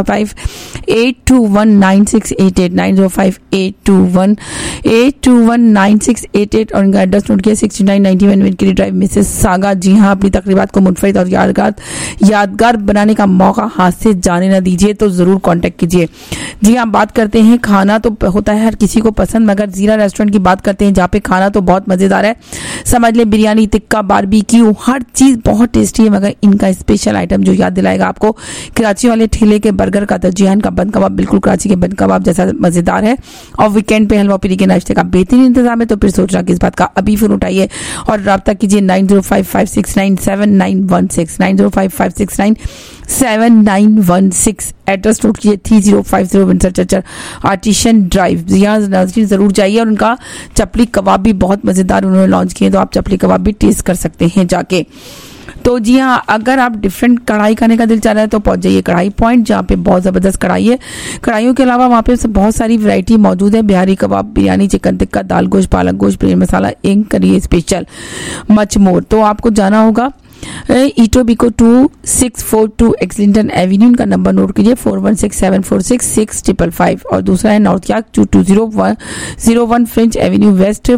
9058219688, 9058219688, और इनका एड्रेस नोट किया 6991 विनकरी ड्राइव, मिसेस सागा। जी हाँ, अपनी तकरीबात को मुनफरिद और यादगार बनाने का मौका हाथ से जाने ना दीजिए, तो ज़रूर कॉन्टेक्ट कीजिए। जी हाँ, बात करते हैं, खाना तो होता है हर किसी को पसंद, मगर जीरा रेस्टोरेंट की बात करते हैं जहाँ पे खाना तो बहुत मजेदार है। समझ ले बिरयानी, टिक्का, बारबेक्यू, हर चीज बहुत टेस्टी है, मगर इनका स्पेशल आइटम जो याद दिलाएगा आपको कराची वाले ठेले के बर्गर का, तो जी हाँ, इनका बंद कबाब बिल्कुल कराची के बंद कबाब जैसा मजेदार है। और वीकेंड पे हलवा पूरी के नाश्ते का बेहतरीन इंतजाम है, तो फिर सोच रहा कि इस बात का अभी फोन उठाइए और राब्ता कीजिए 9055697916, 9055697916। एड्रेस नोट कीजिए 3050 विंटर चर्चर आर्टिशन ड्राइव। यहाँ नाज़रीन जरूर जाइए, और उनका चपली कबाब भी बहुत मजेदार उन्होंने लॉन्च किए, तो आप चपली कबाब भी टेस्ट कर सकते हैं जाके। तो जी हाँ, अगर आप डिफरेंट कढ़ाई खाने का दिल चाह रहा है तो पहुंच जाइए कढ़ाई पॉइंट, जहाँ पे बहुत जबरदस्त कढ़ाई है। कढ़ाइयों के अलावा वहाँ पे बहुत सारी वैरायटी मौजूद है, बिहारी कबाब, बिरयानी, चिकन टिक्का, दाल गोश्त, पालक गोश्त, paneer masala, egg curry special, much more. तो आपको जाना होगा ईटोबिको 2642 एक्सलिंटन एवेन्यू का नंबर नोट कीजिए 4167466555, और दूसरा है north York 2201 Finch avenue west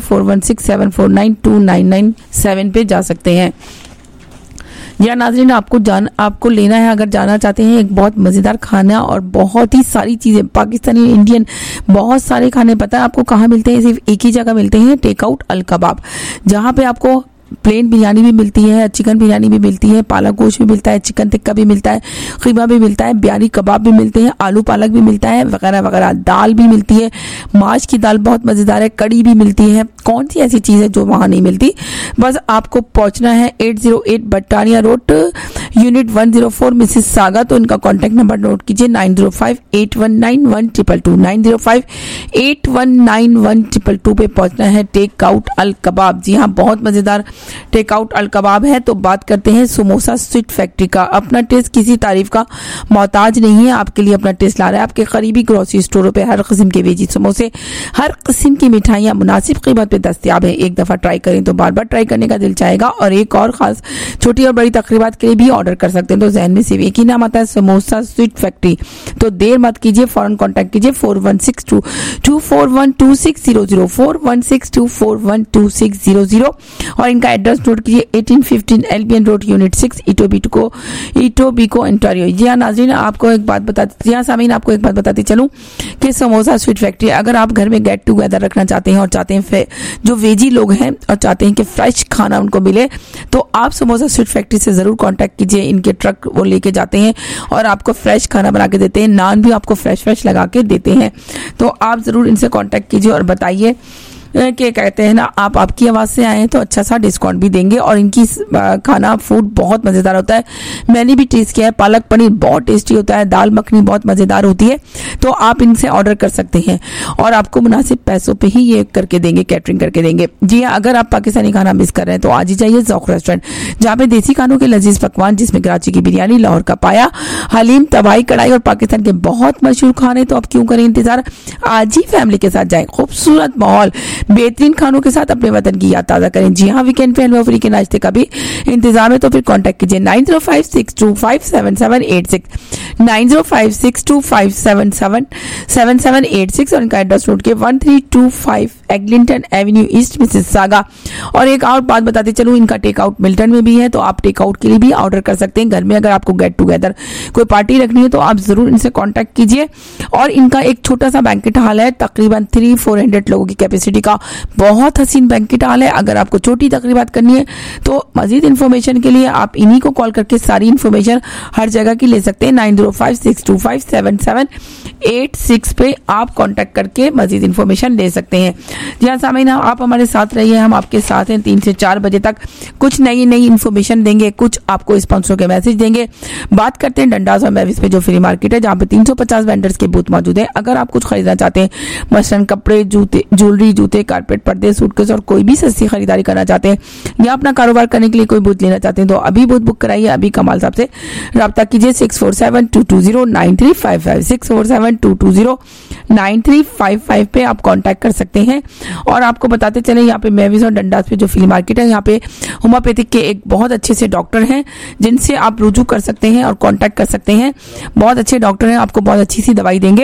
4167492997 पे जा सकते हैं। या नाज़रीन, आपको लेना है, अगर जाना चाहते हैं एक बहुत मज़ेदार खाना और बहुत ही सारी चीज़ें पाकिस्तानी, इंडियन, बहुत सारे खाने, पता है आपको कहाँ मिलते हैं? सिर्फ एक ही जगह मिलते हैं, टेक आउट अल कबाब, जहाँ पे आपको प्लेन बिरयानी भी मिलती है, चिकन बिरयानी भी मिलती है, पालक गोश्त भी मिलता है, चिकन टिक्का भी मिलता है, खीमा भी मिलता है, बिहारी कबाब भी मिलते हैं, आलू पालक भी मिलता है, वगैरह वगैरह। दाल भी मिलती है, माश की दाल बहुत मजेदार है, कड़ी भी मिलती है। कौन सी ऐसी चीज है जो वहां नहीं मिलती? बस आपको पहुंचना है 808 Britannia road, unit 104, Mississauga. तो इनका कॉन्टेक्ट नंबर नोट कीजिए 9058191222, 9058191222 पे पहुंचना है टेक आउट अल कबाब। जी हाँ, बहुत मजेदार टेक आउट अल कबाब है। तो बात करते हैं समोसा स्वीट फैक्ट्री का। अपना टेस्ट किसी तारीफ का मोहताज नहीं है, आपके लिए अपना टेस्ट ला रहा है। आपके करीबी ग्रोसरी स्टोरों पे हर किस्म के वेजी समोसे, हर किस्म की मिठाइयाँ मुनासिब कीमत पे दस्तियाब है। एक दफा ट्राई करें तो बार बार ट्राई करने का दिल चाहेगा। और एक और खास छोटी और बड़ी तकरीबात के लिए भी ऑर्डर कर सकते हैं। तो जहन में सिर्फ एक ही नाम आता है, समोसा स्वीट फैक्ट्री। तो देर मत कीजिए, फौरन कॉन्टैक्ट कीजिए 4162241260, 4162241260। और इनका एड्रेस नोट कीजिए 1815 Albion road, unit 6, Etobicoke Ontario. जी हाँ नाज़रीन, आपको एक बात बताती चलूं कि समोसा स्वीट फैक्ट्री, अगर आप घर में गेट टुगेदर रखना चाहते हैं और चाहते हैं जो वेजी लोग हैं और चाहते हैं कि फ्रेश खाना उनको मिले, तो आप समोसा स्वीट फैक्ट्री से जरूर कांटेक्ट कीजिए। इनके ट्रक वो लेके जाते हैं और आपको फ्रेश खाना बना के देते हैं, नान भी आपको फ्रेश लगा के देते हैं। तो आप जरूर इनसे कांटेक्ट कीजिए और बताइए के कहते हैं ना, आप आपकी आवाज से आए तो अच्छा सा डिस्काउंट भी देंगे। और इनकी खाना फूड बहुत मजेदार होता है, मैंने भी टेस्ट किया है। पालक पनीर बहुत टेस्टी होता है, दाल मखनी बहुत मजेदार होती है। तो आप इनसे ऑर्डर कर सकते हैं और आपको मुनासिब पैसों पे ही ये करके देंगे, कैटरिंग करके देंगे। जी हाँ, अगर आप पाकिस्तानी खाना मिस कर रहे हैं तो आज ही जाइए ज़ौक़ रेस्टोरेंट, जहाँ पे देसी खानों के लजीज पकवान, जिसमें कराची की बिरयानी, लाहौर का पाया, हलीम, तबाई, कढ़ाई और पाकिस्तान के बहुत मशहूर खाने। तो अब क्यों करें इंतजार, आज ही फैमिली के साथ जाएं। खूबसूरत माहौल, बेहतरीन खानों के साथ अपने वतन की याद ताज़ा करें। जी हाँ, वीकेंड पे हलवा फ्री के नाश्ते का भी इंतजाम है, तो फिर कॉन्टैक्ट कीजिए 9056257786 9056257786 और इनका एड्रेस नोट के 1325 एग्लिंटन एवेन्यू ईस्ट, मिसिसागा। और एक और बात बताते चलूं, इनका टेकआउट मिल्टन में भी है, तो आप टेकआउट के लिए भी ऑर्डर कर सकते हैं। घर में अगर आपको गेट टुगेदर कोई पार्टी रखनी है तो आप जरूर इनसे कांटेक्ट कीजिए। और इनका एक छोटा सा बैंकेट हॉल है, तकरीबन 300-400 लोगों की कैपेसिटी का बहुत हसीन बैंकेट हॉल है। अगर आपको छोटी तकरीबात करनी है तो मजीद इन्फॉर्मेशन के लिए आप इन्हीं को कॉल करके सारी इन्फॉर्मेशन हर जगह की ले सकते हैं। 9056257786 पे आप कांटेक्ट करके मजीद इन्फॉर्मेशन ले सकते हैं। जी हाँ सामीन, आप हमारे साथ रहिए, हम आपके साथ हैं 3 से 4 बजे तक। कुछ नई इन्फॉर्मेशन देंगे, कुछ आपको स्पॉन्सर के मैसेज देंगे। बात करते हैं डंडास और मेविस पे, जो फ्री मार्केट है, जहाँ पे 350 वेंडर्स के बूथ मौजूद है। अगर आप कुछ खरीदना चाहते हैं, मसलन कपड़े, जूते, ज्वेलरी, जूते, कारपेट, पर्दे, सूटकेस और कोई भी सस्ती खरीदारी करना चाहते हैं या अपना कारोबार करने के लिए कोई बूथ लेना चाहते हैं, तो अभी बूथ बुक कराइए। अभी कमाल साहब से रब्ता कीजिए 647-220-9355 647-220-9355 पे आप कांटेक्ट कर सकते हैं। और आपको बताते चले, यहाँ पे मेविस और डंडास पे जो फ्री मार्केट है, यहाँ पे होम्योपैथिक के एक बहुत अच्छे से डॉक्टर हैं जिनसे आप रुजू कर सकते हैं और कांटेक्ट कर सकते हैं। बहुत अच्छे डॉक्टर हैं, आपको बहुत अच्छी सी दवाई देंगे।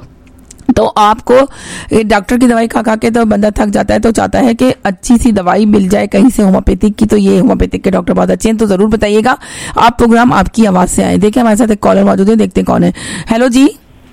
तो आपको डॉक्टर की दवाई खा खा के तो बंदा थक जाता है, तो चाहता है कि अच्छी सी दवाई मिल जाए कहीं से होम्योपैथिक की। तो ये होम्योपैथिक के डॉक्टर बहुत अच्छे हैं, तो जरूर बताइएगा। आप प्रोग्राम आपकी आवाज से आए। देखिए हमारे साथ एक कॉलर मौजूद है, देखते हैं कौन है। हेलो जी।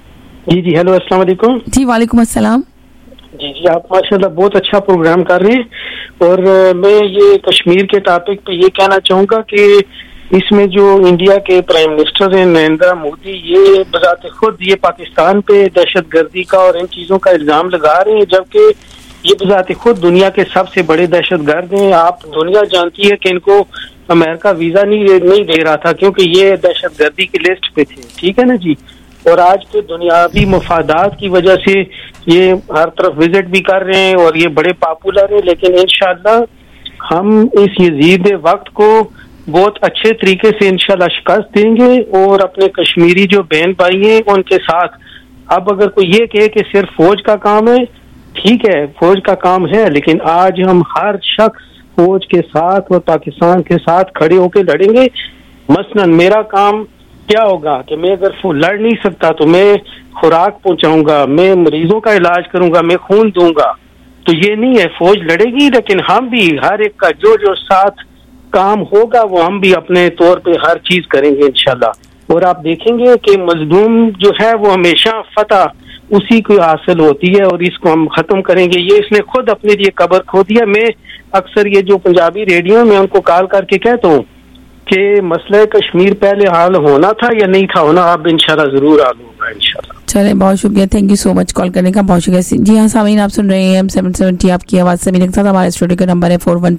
जी हेलो, अस्सलाम वालेकुम। जी वालेकुम अस्सलाम। जी आप माशाल्लाह बहुत अच्छा प्रोग्राम कर रहे हैं। और मैं ये कश्मीर के टॉपिक पे ये कहना चाहूंगा कि इसमें जो इंडिया के प्राइम मिनिस्टर हैं नरेंद्र मोदी, ये बजाते खुद ये पाकिस्तान पे दहशतगर्दी का और इन चीजों का इल्जाम लगा रहे हैं, जबकि ये बजाते खुद दुनिया के सबसे बड़े दहशतगर्द हैं। आप दुनिया जानती है कि इनको अमेरिका वीजा नहीं दे रहा था क्योंकि ये दहशतगर्दी की लिस्ट पे थे, ठीक है ना जी। और आज के दुनियावी मफादात की वजह से ये हर तरफ विजिट भी कर रहे हैं और ये बड़े पॉपुलर हैं। लेकिन इंशाल्लाह हम इस यजीद वक्त को बहुत अच्छे तरीके से इंशाल्लाह शिकस्त देंगे और अपने कश्मीरी जो बहन भाई हैं उनके साथ। अब अगर कोई ये कहे कि सिर्फ फौज का काम है, ठीक है फौज का काम है, लेकिन आज हम हर शख्स फौज के साथ और पाकिस्तान के साथ खड़े होकर लड़ेंगे। मसलन मेरा काम क्या होगा कि मैं अगर लड़ नहीं सकता तो मैं खुराक पहुंचाऊंगा, मैं मरीजों का इलाज करूंगा, मैं खून दूंगा। तो ये नहीं है फौज लड़ेगी, लेकिन हम भी हर एक का जो जो साथ काम होगा वो हम भी अपने तौर पे हर चीज करेंगे इंशाल्लाह। और आप देखेंगे कि मजलूम जो है वो हमेशा फतह उसी को हासिल होती है और इसको हम खत्म करेंगे। ये इसने खुद अपने लिए कब्र खो दिया। मैं अक्सर ये जो पंजाबी रेडियो में उनको कॉल करके कहता हूँ कि मसला कश्मीर पहले हाल होना था या नहीं था होना, अब इंशाल्लाह जरूर हाल होगा इंशाल्लाह। चले, बहुत शुक्रिया, thank you so much call करने का, बहुत शुक्रिया। जी हाँ सामीन, आप सुन रहे हैं M770 आपकी आवाज़ समीन के साथ। हमारे स्टूडियो का नंबर है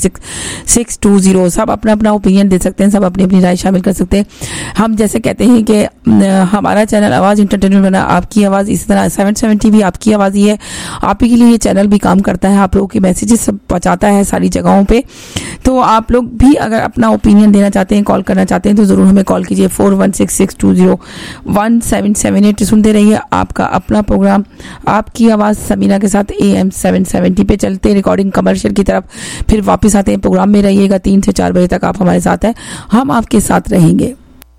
416620। सब अपना अपना ओपिनियन दे सकते हैं, सब अपनी अपनी राय शामिल कर सकते हैं। हम जैसे कहते हैं कि हमारा चैनल आवाज़ इंटरटेनमेंट बना आपकी आवाज़, इसी तरह 770 भी आपकी आवाज़ ही है। आप ही के लिए ये चैनल भी काम करता है, आप लोगों के मैसेजेस सब पहुँचाता है सारी जगहों पर। तो आप लोग भी अगर अपना ओपिनियन देना चाहते हैं, कॉल करना चाहते हैं, तो ज़रूर हमें कॉल कीजिए 4166201778। सुनते रहिए आपका अपना प्रोग्राम आपकी आवाज समीना के साथ AM 770 पे। चलते रिकॉर्डिंग कमर्शियल की तरफ, फिर वापस आते हैं। प्रोग्राम में रहिएगा 3 से 4 बजे तक आप हमारे साथ हैं, हम आपके साथ रहेंगे।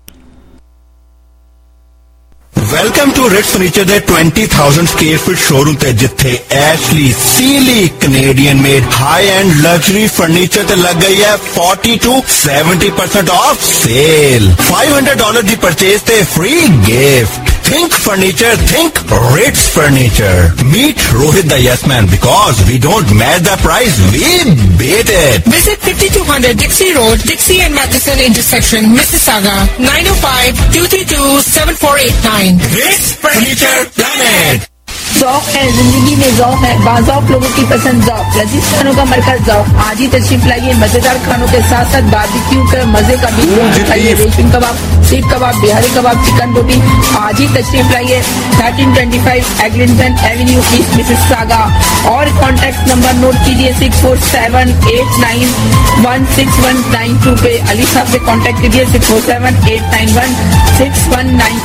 वेलकम टू रिट्स फर्नीचर दे 20,000 स्क्वायर फीट शोरूम ते जिथे Ashley Sealy Canadian made high end luxury furniture ते लग गई है 40 to 70% ऑफ सेल। $500 दी परचेज ते free gift. Think furniture, think Rick's Furniture. Meet Rohit the yes man because we don't match the price, we beat it. Visit 5200 Dixie Road, Dixie and Matheson intersection, Mississauga, 905-232-7489. Rick's Furniture Planet. जौक है, जिंदगी में जौक है, बाज़ौक लोगों की पसंद जौक, लजीज खानों का मरकज जौक। आज ही तशरीफ लाइए, मजेदार खानों के साथ साथ बारबेक्यू के मजे का भी खाइए। रेशमी कबाब, सीख कबाब, बिहारी कबाब, चिकन रोटी। आज ही तशरीफ लाइए 1325 एग्लिंटन एवेन्यू ईस्ट मिसिसागा। और कॉन्टैक्ट नंबर नोट कीजिए 6478916192 पे। अली साहब से कॉन्टैक्ट कीजिए 6478916192।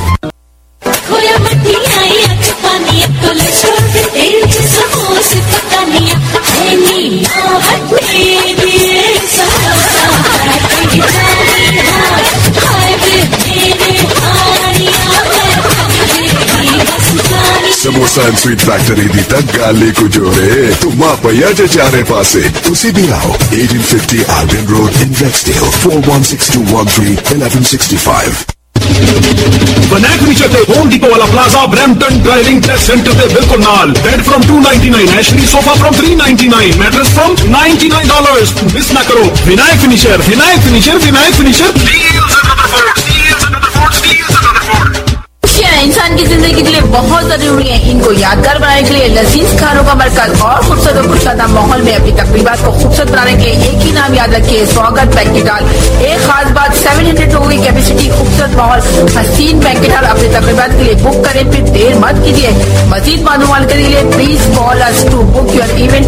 समोसा एंड स्वीट फैक्टरी दी तक गाली को जोरे तुम पैया चारे पासे तुसी भी आओ 1850 Albion Road in Rexdale 4162131165। Vinayak Furniture ते होम डिपो वाला plaza Brampton driving test centre ते बिल्कुल नाल। Bed from $299, Ashley sofa from $399, mattress from $99। Miss ना करो Vinayak Furniture, Vinayak Furniture, Vinayak Furniture. इंसान की जिंदगी के लिए बहुत जरूरी है। इनको यादगार बनाने के लिए लजीज खानों का मरकज और खूबसूरत और खुशहाल माहौल में अपनी तकरीबात को खूबसूरत बनाने के लिए एक ही नाम याद रखिए, स्वागत बैंकेट हॉल। एक खास बात, 700 लोगों की कैपेसिटी, खूबसूरत माहौल, हसीन बैंकेट हॉल। अपनी तकरीबात के लिए बुक करें, फिर देर मत कीजिए। मजीद मालूमात के लिए please call us to book your event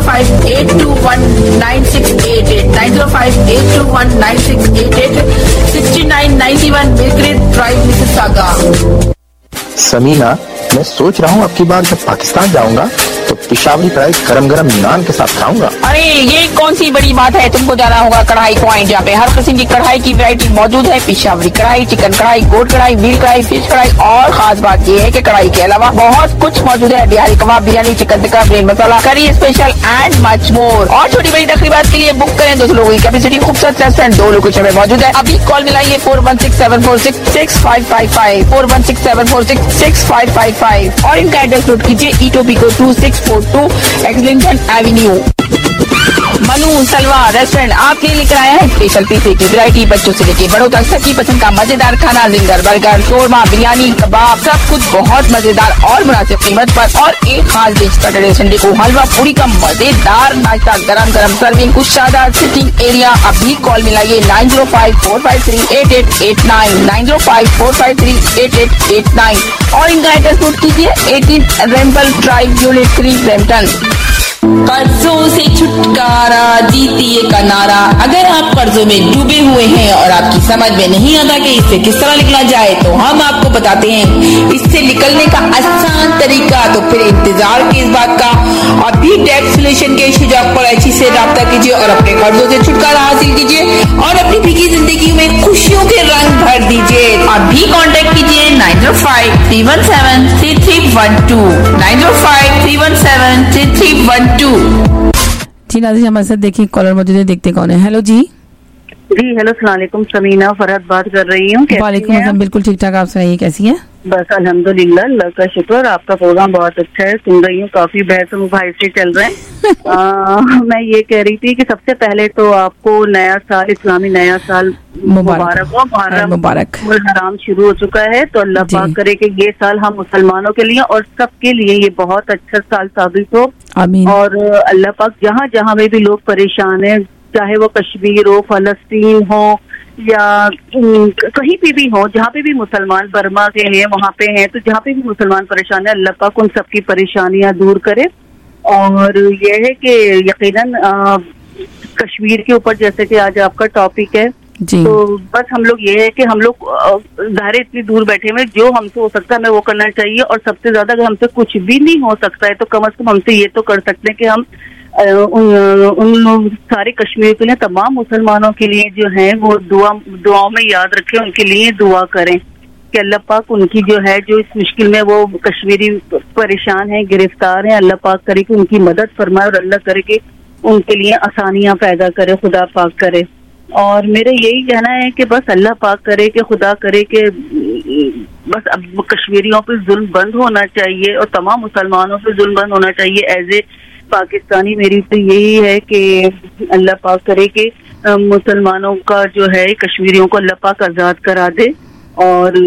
905-821-9688 905-821-9688 6991 Millcreek drive Mississauga. Sameena, मैं सोच रहा हूँ अब की बार जब पाकिस्तान जाऊंगा तो पिशावरी कढ़ाई गरम गरम नान के साथ खाऊंगा। अरे ये कौन सी बड़ी बात है, तुमको जाना होगा कढ़ाई पॉइंट, जहाँ पे हर किस्म की कढ़ाई की वैरायटी मौजूद है। पिशावरी कढ़ाई, चिकन कढ़ाई, गोट कढ़ाई, मिल कढ़ाई, फिश कढ़ाई और खास बात ये है कि कढ़ाई के अलावा बहुत कुछ मौजूद है। बिहारी कबाब, biryani, chicken tikka, brain masala, curry special and much more. और छोटी बड़ी तकरीबात के लिए बुक करें। 200 लोगों की कैपेसिटी, खूबसूरत रेस्टोरेंट 2 लोकेशन में मौजूद है। अभी कॉल मिलाइए 4167466555 4167466555 और इनका एड्रेस नोट कीजिए Etobicoke 2642 Eglinton avenue. Mannu Salwa restaurant आपके लिए लेकर आया है स्पेशल पिज्जे की वैरायटी। बच्चों से लेके बड़ों तक सबकी पसंद का मजेदार खाना, जिंगर, बर्गर, शोरमा, बिरयानी, कबाब, सब कुछ बहुत मजेदार और मुनासिब कीमत पर। और एक खास डिश सैटरडे संडे को हलवा पूरी का मजेदार नाश्ता, गरम गरम सर्विंग, कुछ शानदार सिटिंग एरिया। अभी कॉल मिलाइए 905-453-8889 905-453-8889 और इनका एड्रेस नोट कीजिए 18 रेम्पल ड्राइव यूनिट 3 ब्रैम्पटन। कर्जों से छुटकारा जीतिए का नारा। अगर आप कर्जों में डूबे हुए हैं और आपकी समझ में नहीं आता कि इससे किस तरह निकला जाए, तो हम आपको बताते हैं इससे निकलने का आसान तरीका। तो फिर इंतजार किस बात का, अभी टैक्स सोल्यूशन के शुजाक पर अच्छी से राब्ता कीजिए और अपने कर्जों से छुटकारा हासिल कीजिए और अपनी भीगी जिंदगी में खुशियों के रंग भर दीजिए। अभी कॉन्टेक्ट कीजिए 905-317-3312 905-317-3312। जी नाज़रीन, हमारे साथ देखिए कॉलर मौजूद है, देखते कौन है। हेलो जी। जी हेलो, अस्सलाम वालेकुम। समीना फरहत बात कर रही हूँ। वालेकुम अस्सलाम, बिल्कुल ठीक ठाक। आप सुनाइए कैसी हैं? बस अल्हम्दुलिल्लाह, अल्लाह का शुक्र। आपका प्रोग्राम बहुत अच्छा है, सुन रही हूँ, काफी बहस मुबाहिसे चल रहे हैं। मैं ये कह रही थी कि सबसे पहले तो आपको नया साल, इस्लामी नया साल मुबारक हो। मुबारक हराम शुरू हो चुका है, तो अल्लाह पाक करे कि ये साल हम मुसलमानों के लिए और सबके लिए ये बहुत अच्छा साल साबित हो। आमीन। और अल्लाह पाक जहाँ जहाँ में भी लोग परेशान हैं, चाहे वो कश्मीर हो, फलस्तीन हो या कहीं पे भी हो, जहाँ पे भी मुसलमान, बर्मा के हैं, वहाँ पे हैं, तो जहाँ पे भी मुसलमान परेशान है, अल्लाह पाक उन सबकी परेशानियां दूर करे। और ये है कि यकीनन कश्मीर के ऊपर जैसे कि आज आपका टॉपिक है, तो बस हम लोग ये है कि हम लोग ज़ाहिर इतनी दूर बैठे हुए, जो हमसे हो सकता है हमें वो करना चाहिए। और सबसे ज्यादा अगर हमसे कुछ भी नहीं हो सकता है तो कम से कम हमसे ये तो कर सकते हैं कि हम उन सारे कश्मीर के लिए, तमाम मुसलमानों के लिए जो है वो दुआओं में याद रखें, उनके लिए दुआ करें कि अल्लाह पाक उनकी जो है, जो इस मुश्किल में वो कश्मीरी परेशान हैं, गिरफ्तार हैं, अल्लाह पाक करे कि उनकी मदद फरमाए और अल्लाह करे कि उनके लिए आसानियां पैदा करे, खुदा पाक करे। और मेरा यही कहना है कि बस अल्लाह पाक करे कि खुदा करे कि बस अब कश्मीरियों पे जुल्म बंद होना चाहिए और तमाम मुसलमानों पे जुल्म बंद होना चाहिए। एज ए पाकिस्तानी मेरी तो यही है कि अल्लाह पाक करे कि मुसलमानों का जो है, कश्मीरियों को अल्लाह पाक आज़ाद करा दे और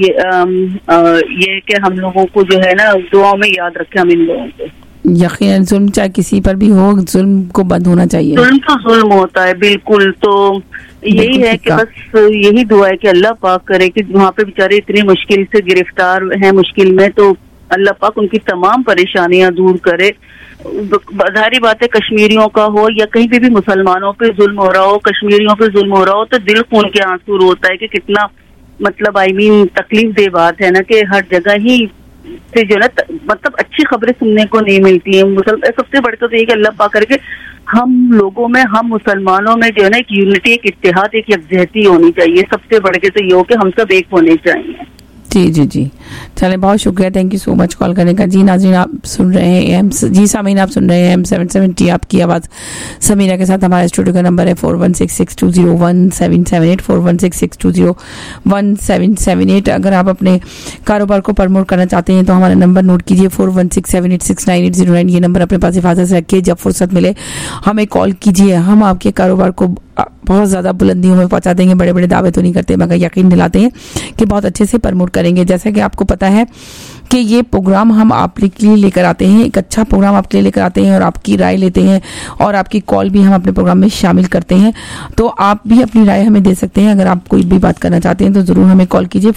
ये कि हम लोगों को जो है ना दुआ में याद रखें हम इन लोगों को। यकीनन जुल्म चाहे किसी पर भी हो, जुल्म को बंद होना चाहिए। जुल्म तो जुल्म होता है, बिल्कुल। तो यही है कि बस यही दुआ है कि अल्लाह पाक करे कि वहाँ पे बेचारे इतनी मुश्किल से गिरफ्तार हैं, मुश्किल में, तो अल्लाह पाक उनकी तमाम परेशानियां दूर करे। जाहिर बात है कश्मीरियों का हो या कहीं पे भी मुसलमानों पे जुल्म हो रहा हो, कश्मीरियों पे जुल्म हो रहा हो, तो दिल खून के आंसू रोता है कि कितना मतलब तकलीफ दे बात है ना कि हर जगह ही से जो है ना मतलब अच्छी खबरें सुनने को नहीं मिलती हैं। सबसे बढ़कर तो ये कि अल्लाह पाक करके हम लोगों में, हम मुसलमानों में जो है ना एक यूनिटी, एक इत्तेहाद, एक यकजहती होनी चाहिए। सबसे बढ़ के तो ये हो कि हम सब एक होने चाहिए। जी जी जी, चले, बहुत शुक्रिया, thank you so much call करने का। जी नाज़रीन, आप सुन रहे हैं जी सामीन, आप सुन रहे हैं M770 आपकी आवाज़ समीना के साथ। हमारे स्टूडियो का नंबर है 4166201778 4166201778। अगर आप अपने कारोबार को प्रमोट करना चाहते हैं तो हमारा नंबर नोट कीजिए 4167869809। ये नंबर अपने पास हिफाजत से रखिए, जब फुर्सत मिले हमें कॉल कीजिए। हम आपके कारोबार को बहुत ज़्यादा बुलंदियों में पहुंचा देंगे। बड़े बड़े दावे तो नहीं करते मगर यकीन दिलाते हैं कि बहुत अच्छे से प्रमोट करेंगे। जैसा कि आपको पता है कि ये प्रोग्राम हम आपके लिए लेकर आते हैं, एक अच्छा प्रोग्राम आपके लिए लेकर आते हैं और आपकी राय लेते हैं और आपकी कॉल भी हम अपने प्रोग्राम में शामिल करते हैं। तो आप भी अपनी राय हमें दे सकते हैं। अगर आप कोई भी बात करना चाहते हैं तो ज़रूर हमें कॉल कीजिए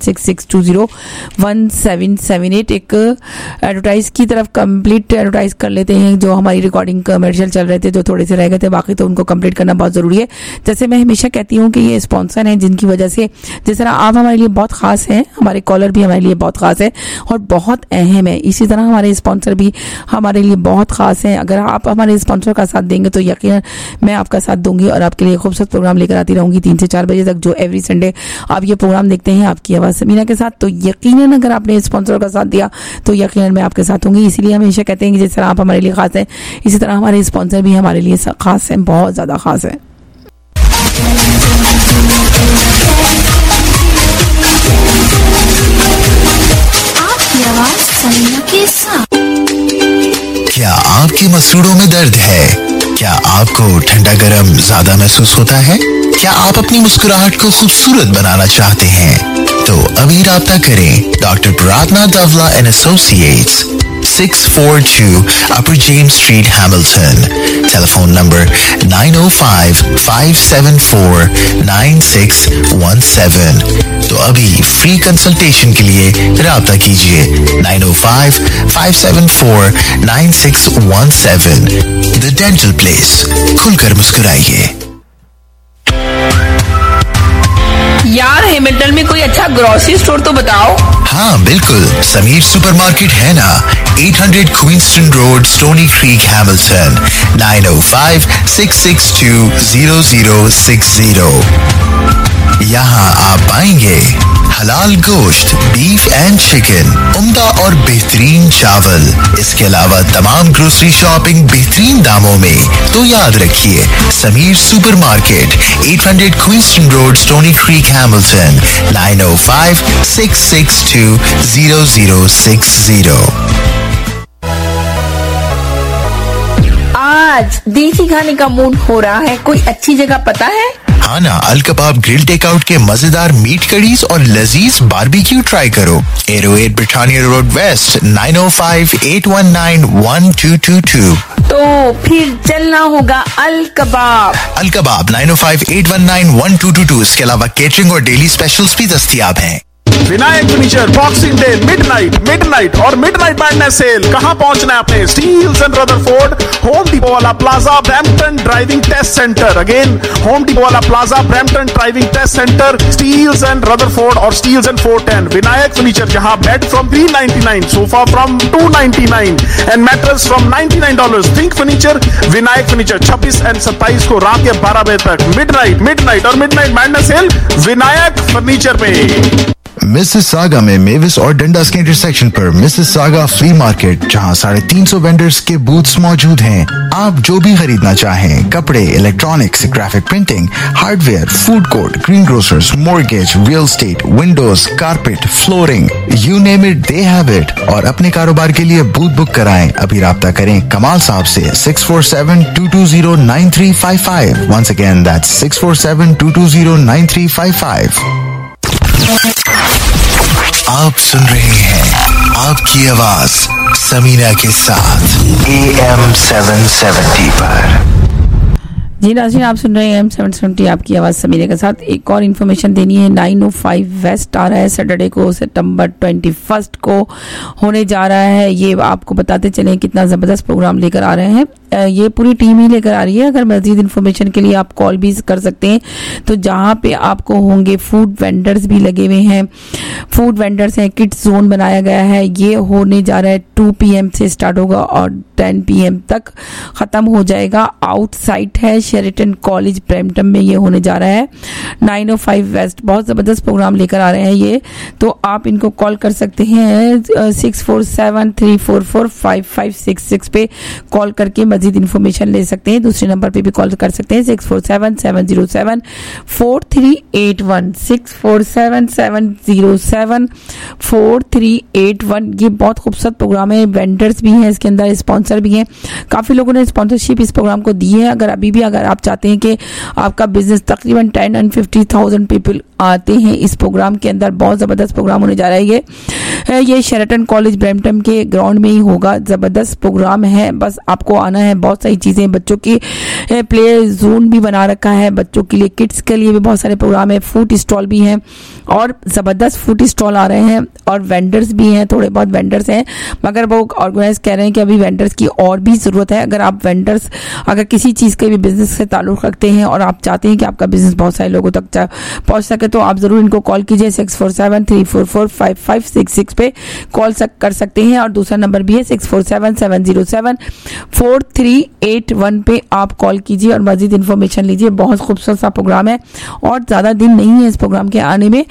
4166201778। एक एडवर्टाइज की तरफ कंप्लीट एडवर्टाइज कर लेते हैं। जो हमारी रिकॉर्डिंग कमर्शियल चल रहे थे, जो थोड़े से रह गए थे, बाकी तो उनको कंप्लीट करना बहुत ज़रूरी है। जैसे मैं हमेशा कहती हूँ कि ये स्पॉन्सर हैं जिनकी वजह से, जिस तरह आप हमारे लिए बहुत खास हैं, हमारे कॉलर भी हमारे लिए बहुत खास है और बहुत अहम है, इसी तरह हमारे स्पॉन्सर भी हमारे लिए बहुत खास हैं। अगर आप हमारे स्पॉन्सर का साथ देंगे तो यकीनन मैं आपका साथ दूंगी और आपके लिए खूबसूरत प्रोग्राम लेकर आती रहूंगी 3 से 4 बजे तक, जो एवरी संडे आप ये प्रोग्राम देखते हैं आपकी आवाज़ समीना के साथ। तो यकीनन अगर आपने स्पॉन्सर का साथ दिया तो यकीनन मैं आपके साथ होंगी। इसीलिए हमेशा कहते हैं कि जिस तरह आप हमारे लिए खास हैं, इसी तरह हमारे स्पॉन्सर भी हमारे लिए खास हैं, बहुत ज़्यादा खास है। क्या आपकी मसूड़ों में दर्द है? क्या आपको ठंडा गरम ज्यादा महसूस होता है? क्या आप अपनी मुस्कुराहट को खूबसूरत बनाना चाहते हैं? तो अभी राब्ता करें doctor Prarthana Dawla and associates, 642 Upper James Street, Hamilton. Telephone number 905-574-9617. तो अभी फ्री कंसल्टेशन के लिए राब्ता कीजिए 905-574-9617. The Dental Place. खुलकर मुस्कुराइए। यार हैमिल्टन में कोई अच्छा ग्रोसरी स्टोर तो बताओ। हाँ बिल्कुल, समीर सुपरमार्केट है ना, 800 Queenston road, Stoney Creek, Hamilton, 905-662-0060। यहाँ आप पाएंगे हलाल गोश्त, बीफ एंड चिकन, उम्दा और बेहतरीन चावल, इसके अलावा तमाम ग्रोसरी शॉपिंग बेहतरीन दामों में। तो याद रखिए, Sameer supermarket, 800 Queenston road, Stoney Creek, Hamilton, 905-662-0060। आज देसी खाने का मूड हो रहा है, कोई अच्छी जगह पता है? हाँ ना, अल कबाब ग्रिल टेकआउट के मजेदार मीट करीज और लजीज बारबेक्यू ट्राई करो। 808 ब्रिटानिया रोड वेस्ट, 905-819-1222। तो फिर चलना होगा अल कबाब। अल कबाब 905-819-1222। इसके अलावा केटरिंग और डेली स्पेशल्स भी दस्तयाब हैं। Vinayak Furniture boxing day midnight और मिडनाइट मैडनेस सेल। कहां पहुंचना है आपने? Steeles and Rutherford, Home Depot वाला plaza, Brampton driving test centre. Again Home Depot वाला plaza, Brampton driving test centre, Steeles and Rutherford और स्टील्स एंड 410। विनायक फर्नीचर, जहां bed from $399, sofa from $299 and mattress from $99। Think furniture, Vinayak Furniture. 26 और 27 को रात के 12 बजे तक मिडनाइट और midnight madness sale Vinayak Furniture पे। मिसिसागा में मेविस और डंडास के इंटरसेक्शन पर मिसिसागा फ्ली मार्केट, जहां 350 वेंडर्स के बूथ्स मौजूद हैं। आप जो भी खरीदना चाहें, कपड़े, electronics, graphic printing, hardware, food court, green grocers, mortgage, real estate, windows, carpet, flooring, you name it, they have it. और अपने कारोबार के लिए बूथ बुक कराएं। अभी राब्ता करें कमाल साहब से 647-220-9355। Once again that's 647-220-9355। आप सुन रहे हैं आपकी आवाज समीना के साथ AM 770 पर। जी नाज़रीन, आप सुन रहे हैं M770 आपकी आवाज़ समीरे के साथ। एक और इन्फॉर्मेशन देनी है। 905 वेस्ट आ रहा है सैटरडे को, सितंबर 21 को होने जा रहा है। ये आपको बताते चलें कितना ज़बरदस्त प्रोग्राम लेकर आ रहे हैं। ये पूरी टीम ही लेकर आ रही है। अगर मज़ीद इन्फॉर्मेशन के लिए आप कॉल भी कर सकते हैं। तो जहाँ पे आपको होंगे फूड वेंडर्स भी लगे हुए हैं, फूड वेंडर्स हैं, किड्स जोन बनाया गया है। ये होने जा रहा है 2 PM से स्टार्ट होगा और 10 PM तक ख़त्म हो जाएगा। आउटसाइड है शेरिटन कॉलेज ब्रैम्पटन में ये होने जा रहा है। 905 वेस्ट बहुत ज़बरदस्त प्रोग्राम लेकर आ रहे हैं ये। तो आप इनको कॉल कर सकते हैं 647-344-5566 पे कॉल करके मजीद इन्फॉर्मेशन ले सकते हैं। दूसरे नंबर पे भी कॉल कर सकते हैं 647-707-4381 647-707-4381। ये बहुत खूबसूरत प्रोग्राम है। वेंडर्स भी हैं इसके अंदर, स्पॉन्सर भी हैं। काफ़ी लोगों ने स्पॉन्सरशिप इस प्रोग्राम को दी है। अगर अभी भी अगर आप चाहते हैं कि आपका बिजनेस तकरीबन 10 and 50,000 पीपल आते हैं इस प्रोग्राम के अंदर, बहुत ज़बरदस्त प्रोग्राम होने जा रहा है ये शेरिटन कॉलेज ब्रैम्पटन के ग्राउंड में ही होगा। ज़बरदस्त प्रोग्राम है, बस आपको आना है। बहुत सारी चीज़ें, बच्चों की प्ले जोन भी बना रखा है, बच्चों के लिए किड्स के लिए भी बहुत सारे प्रोग्राम है। फूड स्टॉल भी हैं और ज़बरदस्त फूड स्टॉल आ रहे हैं और वेंडर्स भी हैं, थोड़े बहुत वेंडर्स हैं, मगर वो ऑर्गेनाइज कह रहे हैं कि अभी वेंडर्स की और भी ज़रूरत है। अगर आप वेंडर्स अगर किसी चीज़ के भी बिजनेस से ताल्लुक़ रखते हैं और आप चाहते हैं कि आपका बिजनेस बहुत सारे लोगों तक पहुँच सके तो आप ज़रूर इनको कॉल कीजिए 647-344-5566 पे कॉल कर सकते हैं। और दूसरा नंबर भी है 647-707-4381 पे आप कॉल कीजिए और मजीद इन्फॉर्मेशन लीजिए। बहुत खूबसूरत सा प्रोग्राम है और ज़्यादा दिन नहीं है इस प्रोग्राम के आने में।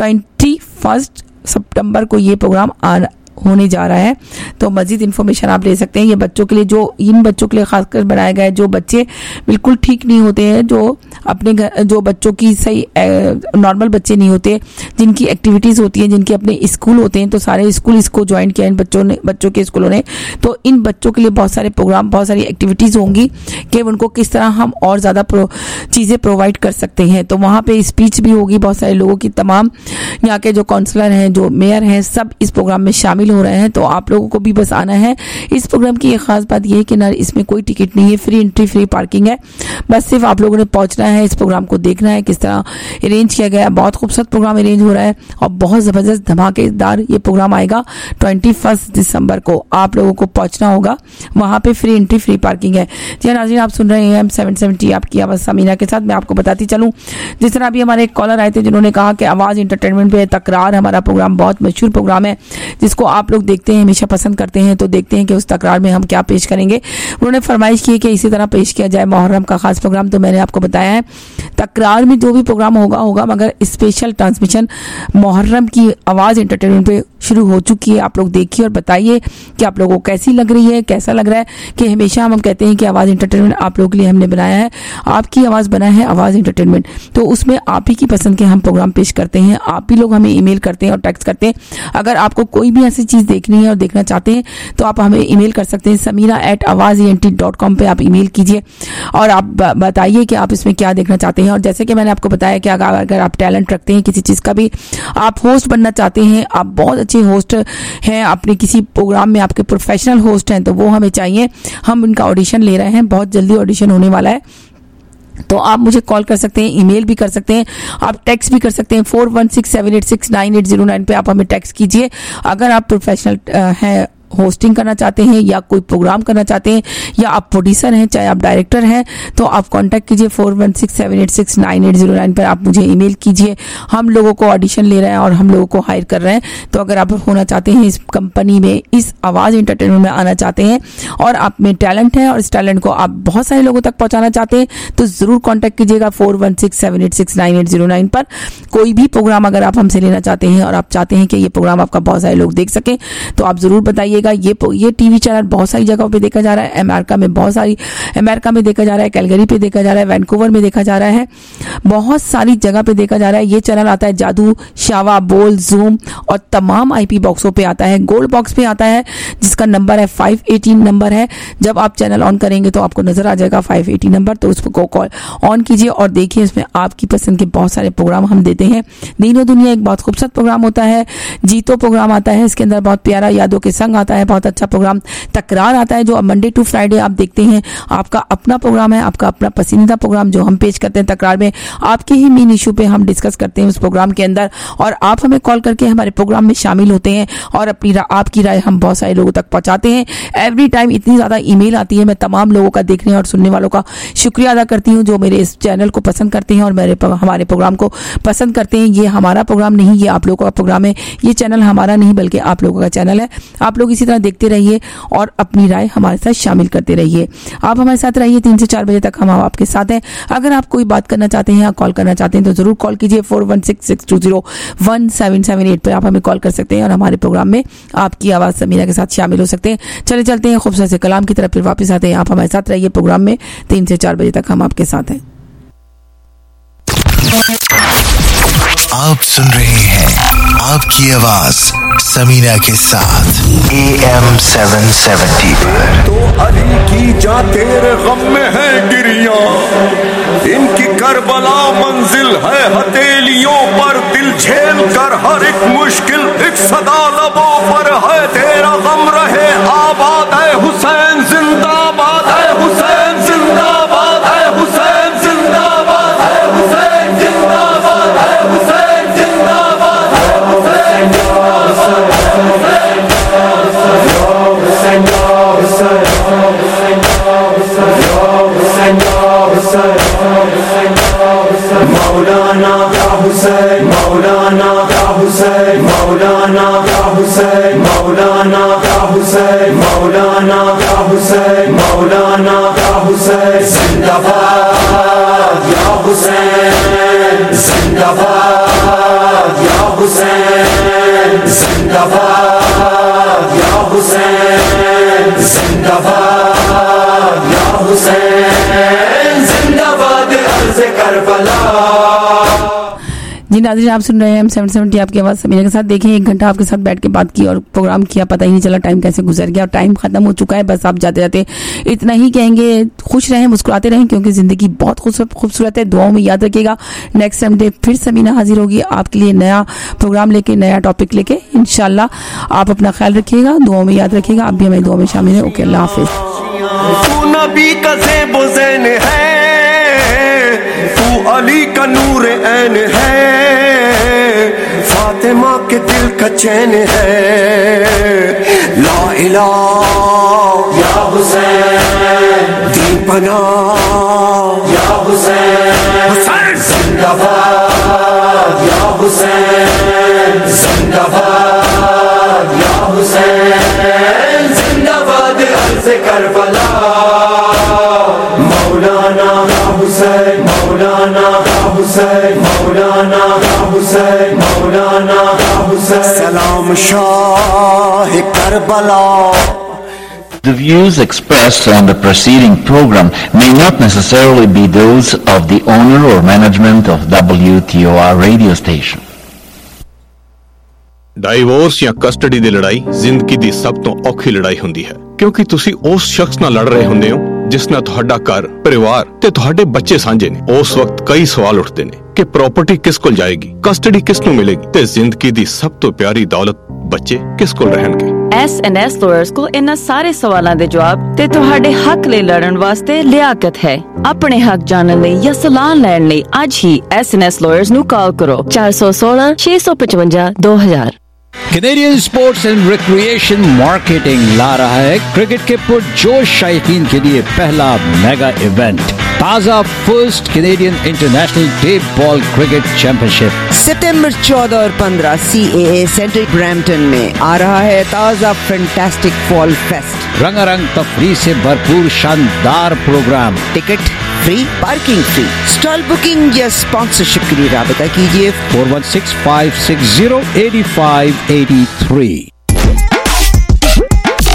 21 सितंबर को ये प्रोग्राम होने जा रहा है। तो मजीद इन्फॉर्मेशन आप ले सकते हैं। ये बच्चों के लिए, जो इन बच्चों के लिए खासकर बनाया गया है जो बच्चे बिल्कुल ठीक नहीं होते हैं, जो अपने घर, जो बच्चों की सही नॉर्मल बच्चे नहीं होते, जिनकी एक्टिविटीज़ होती हैं, जिनके अपने स्कूल होते हैं। तो सारे स्कूल इसको ज्वाइन किया इन बच्चों के स्कूलों ने। तो इन बच्चों के लिए बहुत सारे प्रोग्राम, बहुत सारी एक्टिविटीज़ होंगी कि उनको किस तरह हम और ज़्यादा चीज़ें प्रोवाइड कर सकते हैं। तो वहाँ पर स्पीच भी होगी बहुत सारे लोगों की। तमाम यहाँ के जो काउंसलर हैं, जो मेयर हैं, सब इस प्रोग्राम में शामिल हो रहे हैं। तो आप लोगों को भी बस आना है। इस प्रोग्राम की एक खास बात यह है कि ना इसमें कोई टिकट नहीं है, फ्री एंट्री, फ्री पार्किंग है। बस सिर्फ आप लोगों ने पहुंचना है, इस प्रोग्राम को देखना है किस तरह अरेंज किया गया है। बहुत खूबसूरत प्रोग्राम अरेंज हो रहा है और बहुत ज़बरदस्त धमाकेदार ये प्रोग्राम आएगा 21 दिसंबर को। आप लोगों को पहुंचना होगा वहां पे। फ्री एंट्री, फ्री पार्किंग है। जी नाज़रीन, आप सुन रहे हैं M770 आपकी आवाज़ समीना के साथ। मैं आपको बताती चलूँ, जिस तरह अभी हमारे एक कॉलर आए थे जिन्होंने कहा कि आवाज़ इंटरटेनमेंट पे तकरार हमारा प्रोग्राम बहुत मशहूर प्रोग्राम है जिसको आप लोग देखते हैं, हमेशा पसंद करते हैं। तो देखते हैं कि उस तकरार में हम क्या पेश करेंगे। उन्होंने फरमाइश की कि इसी तरह पेश किया जाए मुहर्रम का खास प्रोग्राम। तो मैंने आपको बताया है तकरार में जो भी प्रोग्राम होगा मगर स्पेशल ट्रांसमिशन मुहर्रम की आवाज़ इंटरटेनमेंट पे शुरू हो चुकी है। आप लोग देखिए और बताइए कि आप लोगों को कैसी लग रही है, कैसा लग रहा है। कि हमेशा हम कहते हैं कि आवाज़ इंटरटेनमेंट आप लोगों के लिए हमने बनाया है, आपकी आवाज़ बना है आवाज़ इंटरटेनमेंट। तो उसमें आप ही की पसंद के हम प्रोग्राम पेश करते हैं। आप ही लोग हमें ईमेल करते हैं और टेक्स्ट करते हैं। अगर आपको कोई भी ऐसी चीज़ देखनी है और देखना चाहते हैं तो आप हमें ईमेल कर सकते हैं samira@awazent.com पे आप ईमेल कीजिए और आप बताइए कि आप इसमें क्या देखना चाहते हैं। और जैसे कि मैंने आपको बताया कि अगर आप टैलेंट रखते हैं किसी चीज़ का भी, आप होस्ट बनना चाहते हैं, आप बहुत अच्छे होस्ट हैं, अपने किसी प्रोग्राम में आपके प्रोफेशनल होस्ट हैं, तो वो हमें चाहिए। हम उनका ऑडिशन ले रहे हैं, बहुत जल्दी ऑडिशन होने वाला है। तो आप मुझे कॉल कर सकते हैं, ईमेल भी कर सकते हैं, आप टेक्स्ट भी कर सकते हैं 4167869809 पे आप हमें टेक्स्ट कीजिए। अगर आप प्रोफेशनल हैं, होस्टिंग करना चाहते हैं या कोई प्रोग्राम करना चाहते हैं या आप प्रोड्यूसर हैं, चाहे आप डायरेक्टर हैं, तो आप कांटेक्ट कीजिए 4167869809 पर आप मुझे ईमेल कीजिए। हम लोगों को ऑडिशन ले रहे हैं और हम लोगों को हायर कर रहे हैं। तो अगर आप होना चाहते हैं इस कंपनी में, इस आवाज़ इंटरटेनमेंट में आना चाहते हैं और आप में टैलेंट है और इस टैलेंट को आप बहुत सारे लोगों तक पहुंचाना चाहते हैं तो ज़रूर कॉन्टैक्ट कीजिएगा 4167869809 पर। कोई भी प्रोग्राम अगर आप हमसे लेना चाहते हैं और आप चाहते हैं कि ये प्रोग्राम आपका बहुत सारे लोग देख सकें तो आप ज़रूर बताइएगा। जाइएगा। ये टीवी चैनल बहुत सारी जगहों पे देखा जा रहा है। अमेरिका में देखा जा रहा है, कैलगरी पे देखा जा रहा है, वैंकूवर में देखा जा रहा है, बहुत सारी जगह पे देखा जा रहा है। ये चैनल आता है जादू, शावा, बोल, जूम और तमाम आईपी बॉक्सों पे आता है। गोल्ड बॉक्स पे आता है जिसका नंबर है 518 नंबर है। जब आप चैनल ऑन करेंगे तो आपको नजर आ जाएगा 518 नंबर, तो उसको कॉल ऑन कीजिए और देखिए इसमें आपकी पसंद के बहुत सारे प्रोग्राम हम देते हैं। दीनो दुनिया एक बहुत खूबसूरत प्रोग्राम होता है। जीतो प्रोग्राम आता है, इसके अंदर बहुत प्यारा यादों के संग आता है, बहुत अच्छा प्रोग्राम। तकरार आता है जो मंडे टू फ्राइडे आप देखते हैं, आपका अपना प्रोग्राम है, आपका अपना पसंदीदा प्रोग्राम जो हम पेश करते हैं। तकरार में आपके ही मेन इशू पे हम डिस्कस करते हैं उस प्रोग्राम के अंदर, और आप हमें कॉल करके हमारे प्रोग्राम में शामिल होते हैं और अपनी आपकी राय हम बहुत सारे लोगों तक पहुंचाते हैं। एवरी टाइम इतनी ज्यादा ईमेल आती है, मैं तमाम लोगों का देखने और सुनने वालों का शुक्रिया अदा करती हूँ जो मेरे इस चैनल को पसंद करते हैं और हमारे प्रोग्राम को पसंद करते हैं। ये हमारा प्रोग्राम नहीं, ये आप लोगों का प्रोग्राम है। ये चैनल हमारा नहीं बल्कि आप लोगों का चैनल है। आप लोग इसी तरह देखते रहिए और अपनी राय हमारे साथ शामिल करते रहिए। आप हमारे साथ रहिए, 3 से 4 बजे तक हम आपके साथ हैं। अगर आप कोई बात करना चाहते हैं या कॉल करना चाहते हैं तो जरूर कॉल कीजिए 4166201778 पर। आप हमें कॉल कर सकते हैं और हमारे प्रोग्राम में आपकी आवाज समीना के साथ शामिल हो सकते हैं। चलते हैं खूबसूरत से कलाम की तरफ, फिर वापस आते हैं। आप हमारे साथ रहिए प्रोग्राम में, 3 से 4 बजे तक हम आपके साथ हैं। आप सुन रहे हैं आपकी आवाज समीना के साथ AM 770 पर। तो अली की जा तेरे गम में है गिरियां, इनकी करबला मंजिल है हथेलियों पर। दिल झेल कर हर एक मुश्किल एक सदा लबों पर है। तेरा गम रहे आबाद है हुसैन जिंदाबाद है, हुसैन जिंदाबाद है, हुसैन जिंदाबाद है, हुसैन जिंदाबाद है, हुसैन जिंदाबाद है, हुसैन मौलाना का हुसैन, मौलाना का हुसैन, मौलाना का हुसैन, मौलाना का हुसैन, मौलाना का हुसैन, मौलाना का हुसैन जिंदाबाद या हुसैन, जिंदाबाद या हुसैन, जिंदाबाद या हुसैन, जिंदाबाद या हुसैन, जिंदाबाद अर्ज़ करबला। जी नाज़रीन, आप सुन रहे हैं M770 आपकी आवाज़ समीना के साथ। देखिए 1 घंटा आपके साथ बैठ के बात की और प्रोग्राम किया, पता ही नहीं चला टाइम कैसे गुजर गया और टाइम खत्म हो चुका है। बस आप जाते जाते इतना ही कहेंगे, खुश रहें, मुस्कुराते रहें, क्योंकि जिंदगी बहुत खूबसूरत है। दुआओं में याद रखिएगा। नेक्स्ट संडे फिर समीना हाजिर होगी आपके लिए नया प्रोग्राम लेके, नया टॉपिक लेके इंशाल्लाह। आप अपना ख्याल रखिएगा, दुआओं में याद रखिएगा। आप भी हमें दुआ में शामिल हैं। ओके, अल्लाह हाफिज। तू नबी का ज़ेब ज़ैन है, तू अली का नूर ऐन है, फातिमा के दिल का चैन है। ला इलाहा या हुसैन, दीन पना या हुसैन, हुसैन जिंदाबाद या हुसैन, जिंदाबाद या हुसैन, जिंदाबाद अर्ज़ करबला। मौलाना का हुसैन, मौलाना का हुसैन, मौलाना का हुसैन, मौलाना का हुसैन, सलाम शाह Karbala. The views expressed on the preceding program may not necessarily be those of the owner or management of WTOR radio station. Divorce ਜਾਂ ਕਸਟਡੀ ਦੀ ਲੜਾਈ ਜ਼ਿੰਦਗੀ ਦੀ ਸਭ ਤੋਂ ਔਖੀ ਲੜਾਈ ਹੁੰਦੀ ਹੈ, ਕਿਉਂਕਿ ਤੁਸੀਂ ਉਸ ਸ਼ਖਸ ਨਾਲ ਲੜ ਰਹੇ ਹੁੰਦੇ ਹੋ ਜਿਸ ਨਾਲ ਤੁਹਾਡਾ ਘਰ, ਪਰਿਵਾਰ ਤੇ ਤੁਹਾਡੇ ਬੱਚੇ ਸਾਂਝੇ ਨੇ। ਉਸ ਵਕਤ ਕਈ ਸਵਾਲ ਉੱਠਦੇ ਨੇ ਕਿ ਪ੍ਰਾਪਰਟੀ ਕਿਸ ਕੋਲ ਜਾਏਗੀ, ਕਸਟਡੀ ਕਿਸ ਨੂੰ ਮਿਲੇਗੀ ਤੇ ਜ਼ਿੰਦਗੀ ਦੀ ਸਭ ਤੋਂ ਪਿਆਰੀ ਦੌਲਤ ਬੱਚੇ ਕਿਸ ਕੋਲ ਰਹਿਣਗੇ। S&S Lawyers ਕੋਲ ਇਹਨਾਂ ਸਾਰੇ ਸਵਾਲਾਂ ਦੇ ਜਵਾਬ ਤੇ ਤੁਹਾਡੇ ਹੱਕ ਲਈ ਲੜਨ ਵਾਸਤੇ ਲਿਆਕਤ ਹੈ। ਆਪਣੇ ਹੱਕ ਜਾਣਨ ਲਈ ਜਾਂ ਸਲਾਹ ਲੈਣ ਲਈ ਅੱਜ ਹੀ S&S Lawyers ਨੂੰ ਕਾਲ ਕਰੋ 416 655 2000। Canadian sports and recreation marketing ला रहा है क्रिकेट के पुरजोश शायकीन के लिए पहला मेगा इवेंट, ताजा first Canadian international day ball cricket championship. सितंबर 14 और 15 CAA सेंटर ब्रैम्पटन में आ रहा है ताजा फैंटास्टिक फॉल फेस्ट। रंगारंग तफरीह से भरपूर शानदार programme, ticket free, parking free. Stall booking या स्पॉन्सरशिप के लिए राबता कीजिए 4165608583।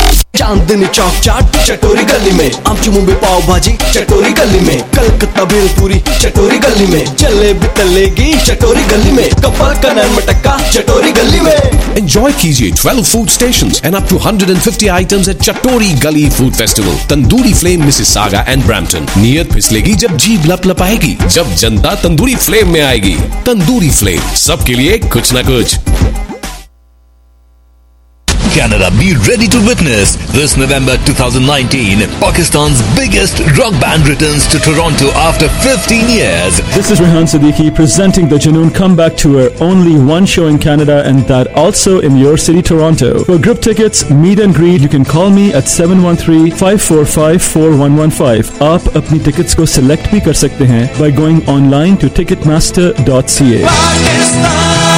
चांदनी चौक चाट चटोरी गली में, आमची मुंबई पाव भाजी चटोरी गली में, कलकत्ता भेलपूरी चटोरी गली में, जलेबी तलेगी चटोरी गली में, कपल कनन मटक्का चटोरी गली में। Enjoy कीजिए 12 food stations and up to 150 items at Chatori Gully Food Festival, Tandoori Flame, Mississauga and Brampton। नियत फिसलेगी जब जीभ लपलपाएगी, जब जनता तंदूरी फ्लेम में आएगी। तंदूरी फ्लेम, सबके लिए कुछ ना कुछ। Canada, be ready to witness this November 2019 Pakistan's biggest rock band returns to Toronto after 15 years. This is Rehan Siddiqui presenting the Junoon Comeback Tour, only one show in Canada and that also in your city, Toronto. For group tickets, meet and greet, you can call me at 713-545-4115. आप अपनी tickets को select भी कर सकते हैं by going online to ticketmaster.ca.